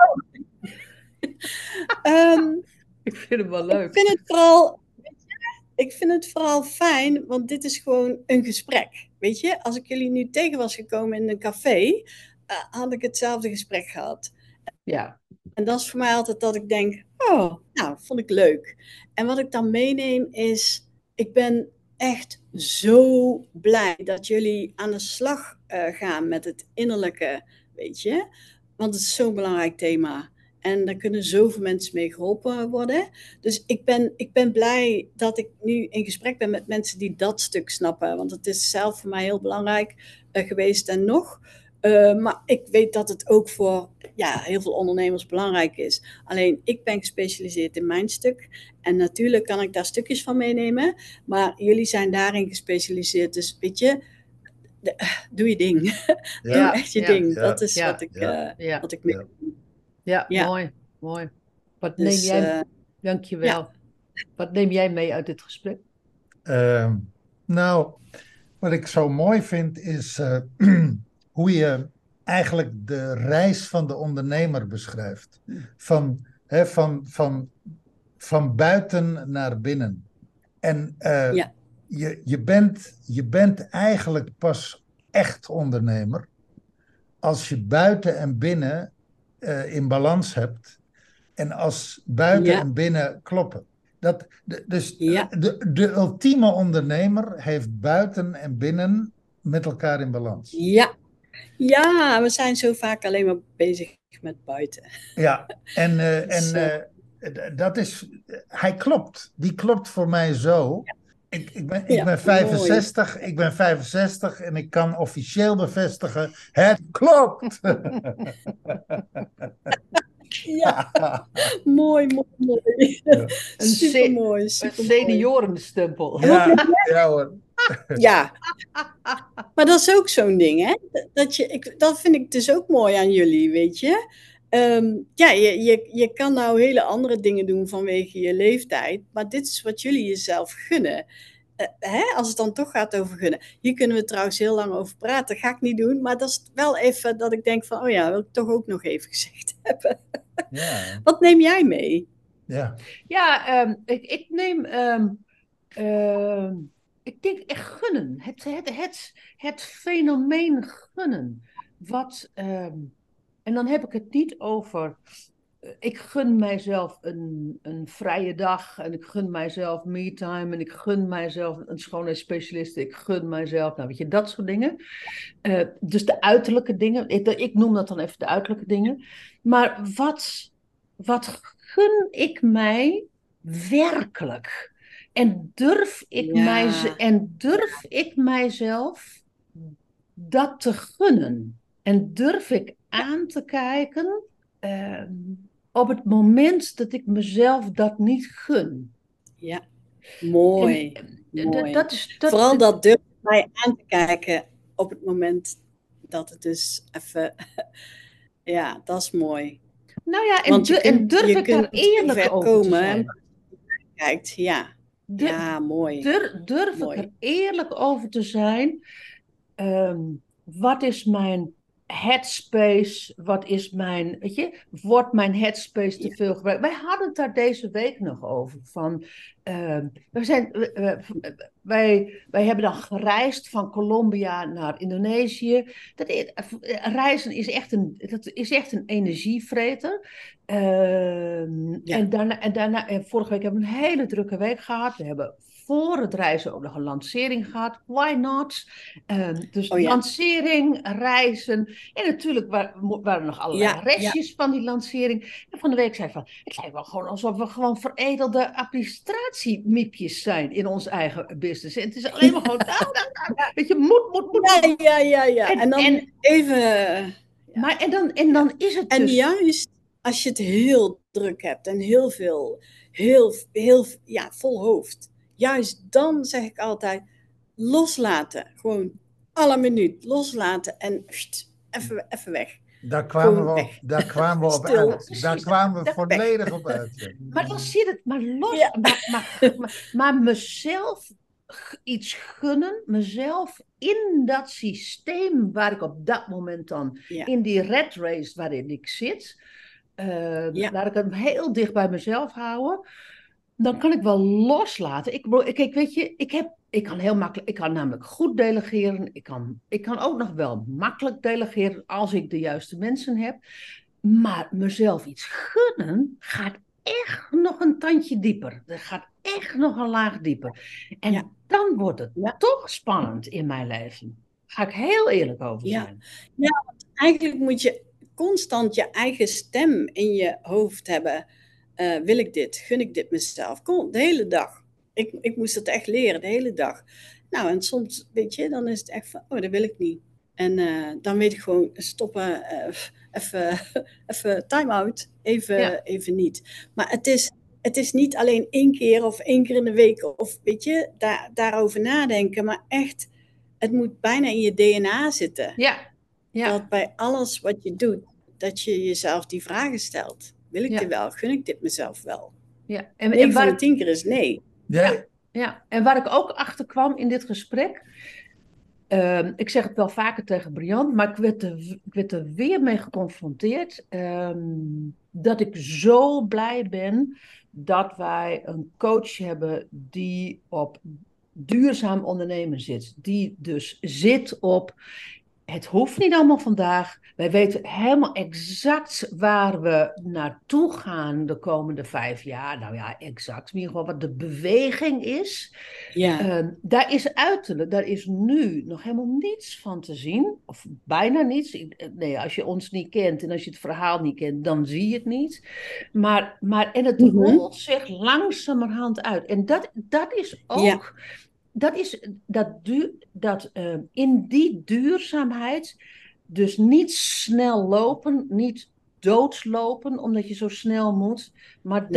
Ik vind het wel leuk. Ik vind het vooral fijn, want dit is gewoon een gesprek. Weet je, als ik jullie nu tegen was gekomen in een café, had ik hetzelfde gesprek gehad. Ja. En dat is voor mij altijd dat ik denk, oh, nou, vond ik leuk. En wat ik dan meeneem is, ik ben echt zo blij dat jullie aan de slag gaan met het innerlijke, weet je. Want het is zo'n belangrijk thema. En daar kunnen zoveel mensen mee geholpen worden. Dus ik ben blij dat ik nu in gesprek ben met mensen die dat stuk snappen. Want het is zelf voor mij heel belangrijk geweest en nog. Maar ik weet dat het ook voor heel veel ondernemers belangrijk is. Alleen ik ben gespecialiseerd in mijn stuk. En natuurlijk kan ik daar stukjes van meenemen. Maar jullie zijn daarin gespecialiseerd. Dus weet je, doe je ding. Doe echt je ding. Dat is wat ik meeneem. Mooi. Wat neem jij... Dankjewel. Wat neem jij mee uit dit gesprek? Nou, wat ik zo mooi vind is hoe je eigenlijk de reis van de ondernemer beschrijft. Van buiten naar binnen. En je bent eigenlijk pas echt ondernemer als je buiten en binnen in balans hebt. En als buiten Ja. en binnen kloppen. Dus Ja. de ultieme ondernemer heeft buiten en binnen met elkaar in balans. Ja. Ja, we zijn zo vaak alleen maar bezig met buiten. Ja, Dus, dat is, hij klopt. Die klopt voor mij zo. Ik ben Ja, 65, ik ben 65 en ik kan officieel bevestigen, het klopt. ja, mooi, mooi, mooi. Ja. Supermooi, Een supermooi. seniorenstempel. Ja, ja hoor. Ja, maar dat is ook zo'n ding, hè? Dat vind ik dus ook mooi aan jullie, weet je? Ja, je kan nou hele andere dingen doen vanwege je leeftijd, maar dit is wat jullie jezelf gunnen. Hè? Als het dan toch gaat over gunnen. Hier kunnen we trouwens heel lang over praten, dat ga ik niet doen, maar dat is wel even dat ik denk van, oh ja, wil ik toch ook nog even gezegd hebben. Ja, Wat neem jij mee? ja. Ja, ik neem. Ik denk echt gunnen. Het fenomeen gunnen. En dan heb ik het niet over. Ik gun mijzelf een vrije dag. En ik gun mijzelf me-time. En ik gun mijzelf een schoonheidsspecialist. Ik gun mijzelf. Nou, weet je, dat soort dingen. Dus de uiterlijke dingen. Ik noem dat dan even de uiterlijke dingen. Maar wat gun ik mij werkelijk? En durf ik mijzelf dat te gunnen? En durf ik aan te kijken op het moment dat ik mezelf dat niet gun? Ja, mooi. En, mooi. Vooral dat durf mij aan te kijken op het moment dat het dus even... Ja, dat is mooi. Nou ja, Want durf ik daar eerlijk over te zijn? En kijkt, ja. Ja, mooi. Durf mooi. ik er eerlijk over te zijn? Wat is mijn headspace? Wat is mijn, weet je, wordt mijn headspace te veel gebruikt? Wij hadden het daar deze week nog over. Wij hebben dan gereisd van Colombia naar Indonesië. Reizen is echt een energievreter. En vorige week hebben we een hele drukke week gehad. We hebben voor het reizen ook nog een lancering gehad. Why not? Lancering, reizen. En natuurlijk waren er nog allerlei restjes van die lancering. En van de week zei ik van, het lijkt wel gewoon alsof we gewoon veredelde administratiemiepjes zijn in ons eigen business. En het is alleen maar gewoon, weet je, moet. Ja. En dan even... Maar en dan is het dus... En juist als je het heel druk hebt en heel veel, vol hoofd. Juist dan zeg ik altijd, loslaten. Gewoon alle minuut loslaten en even weg. Daar kwamen we op uit. Daar kwamen we volledig op uit. Ja. Maar dan zit het maar los. Ja. Maar mezelf iets gunnen, mezelf in dat systeem waar ik op dat moment dan, in die red race waarin ik zit, laat ik hem heel dicht bij mezelf houden. Dan kan ik wel loslaten. Ik kan heel makkelijk, ik kan namelijk goed delegeren. Ik kan ook nog wel makkelijk delegeren als ik de juiste mensen heb. Maar mezelf iets gunnen gaat echt nog een tandje dieper. Dat gaat echt nog een laag dieper. En dan wordt het toch spannend in mijn leven. Daar ga ik heel eerlijk over zijn. Ja, want eigenlijk moet je constant je eigen stem in je hoofd hebben. Wil ik dit? Gun ik dit mezelf? Kom, de hele dag. Ik moest het echt leren, de hele dag. Nou, en soms, weet je, dan is het echt van, oh, dat wil ik niet. En dan weet ik gewoon, stoppen, even time-out, even niet. Maar het is niet alleen 1 keer of 1 keer in de week, of weet je, daarover nadenken, maar echt, het moet bijna in je DNA zitten. Ja. Dat bij alles wat je doet, dat je jezelf die vragen stelt. Wil ik dit wel? Gun ik dit mezelf wel? Ja. En waar de 10 keer is nee. Ja. En waar ik ook achter kwam in dit gesprek, ik zeg het wel vaker tegen Brian, maar ik werd er weer mee geconfronteerd, dat ik zo blij ben dat wij een coach hebben die op duurzaam ondernemen zit. Die dus zit op het hoeft niet allemaal vandaag. Wij weten helemaal exact waar we naartoe gaan de komende 5 jaar. Nou ja, exact. In ieder geval wat de beweging is. Ja. Daar is nu nog helemaal niets van te zien. Of bijna niets. Nee, als je ons niet kent en als je het verhaal niet kent, dan zie je het niet. En het rolt zich langzamerhand uit. En dat is ook... In die duurzaamheid, dus niet snel lopen, niet doodslopen omdat je zo snel moet, maar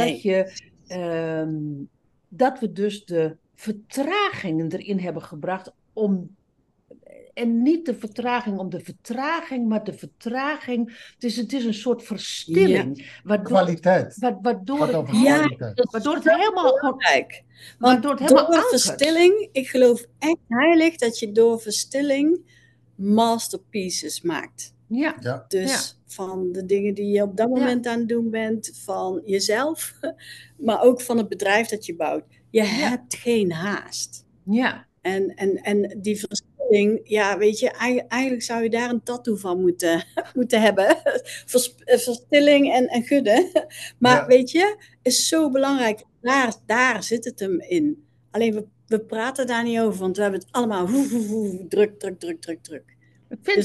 dat we dus de vertragingen erin hebben gebracht en niet de vertraging om de vertraging, maar de vertraging. Het is een soort verstilling. Kwaliteit. Waardoor het helemaal belangrijk. Want door verstilling, ik geloof echt heilig dat je door verstilling masterpieces maakt. Ja. Dus van de dingen die je op dat moment aan het doen bent, van jezelf, maar ook van het bedrijf dat je bouwt. Je hebt geen haast. Ja. En die verstilling, ja, weet je, eigenlijk zou je daar een tattoo van moeten hebben. Verstilling en gudde. Maar weet je, is zo belangrijk. Daar zit het hem in. Alleen we praten daar niet over, want we hebben het allemaal druk. Ik vind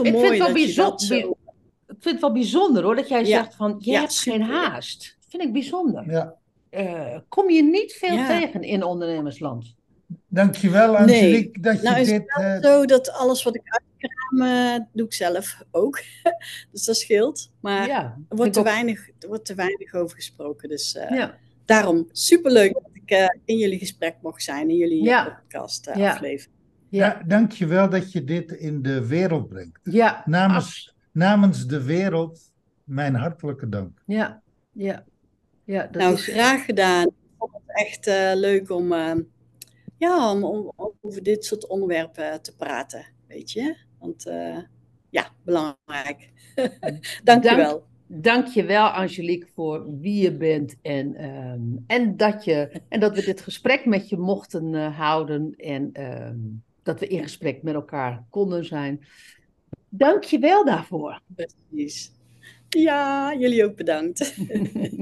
het wel bijzonder hoor, dat jij zegt van, je hebt geen haast. Dat vind ik bijzonder. Ja. Kom je niet veel tegen in ondernemersland. Dankjewel Angelique dat je is dit... het zo dat alles wat ik uitkraam, doe ik zelf ook. Dus dat scheelt. Maar er wordt te weinig over gesproken. Dus daarom superleuk dat ik in jullie gesprek mocht zijn. In jullie podcast aflevering. Ja, dankjewel dat je dit in de wereld brengt. Ja, namens de wereld, mijn hartelijke dank. Ja, dat is graag gedaan. Ik vond het echt leuk om over dit soort onderwerpen te praten, weet je. Want belangrijk. Dank je wel. Dank je wel, Angelique, voor wie je bent en dat we dit gesprek met je mochten houden en dat we in gesprek met elkaar konden zijn. Dank je wel daarvoor. Precies. Ja, jullie ook bedankt.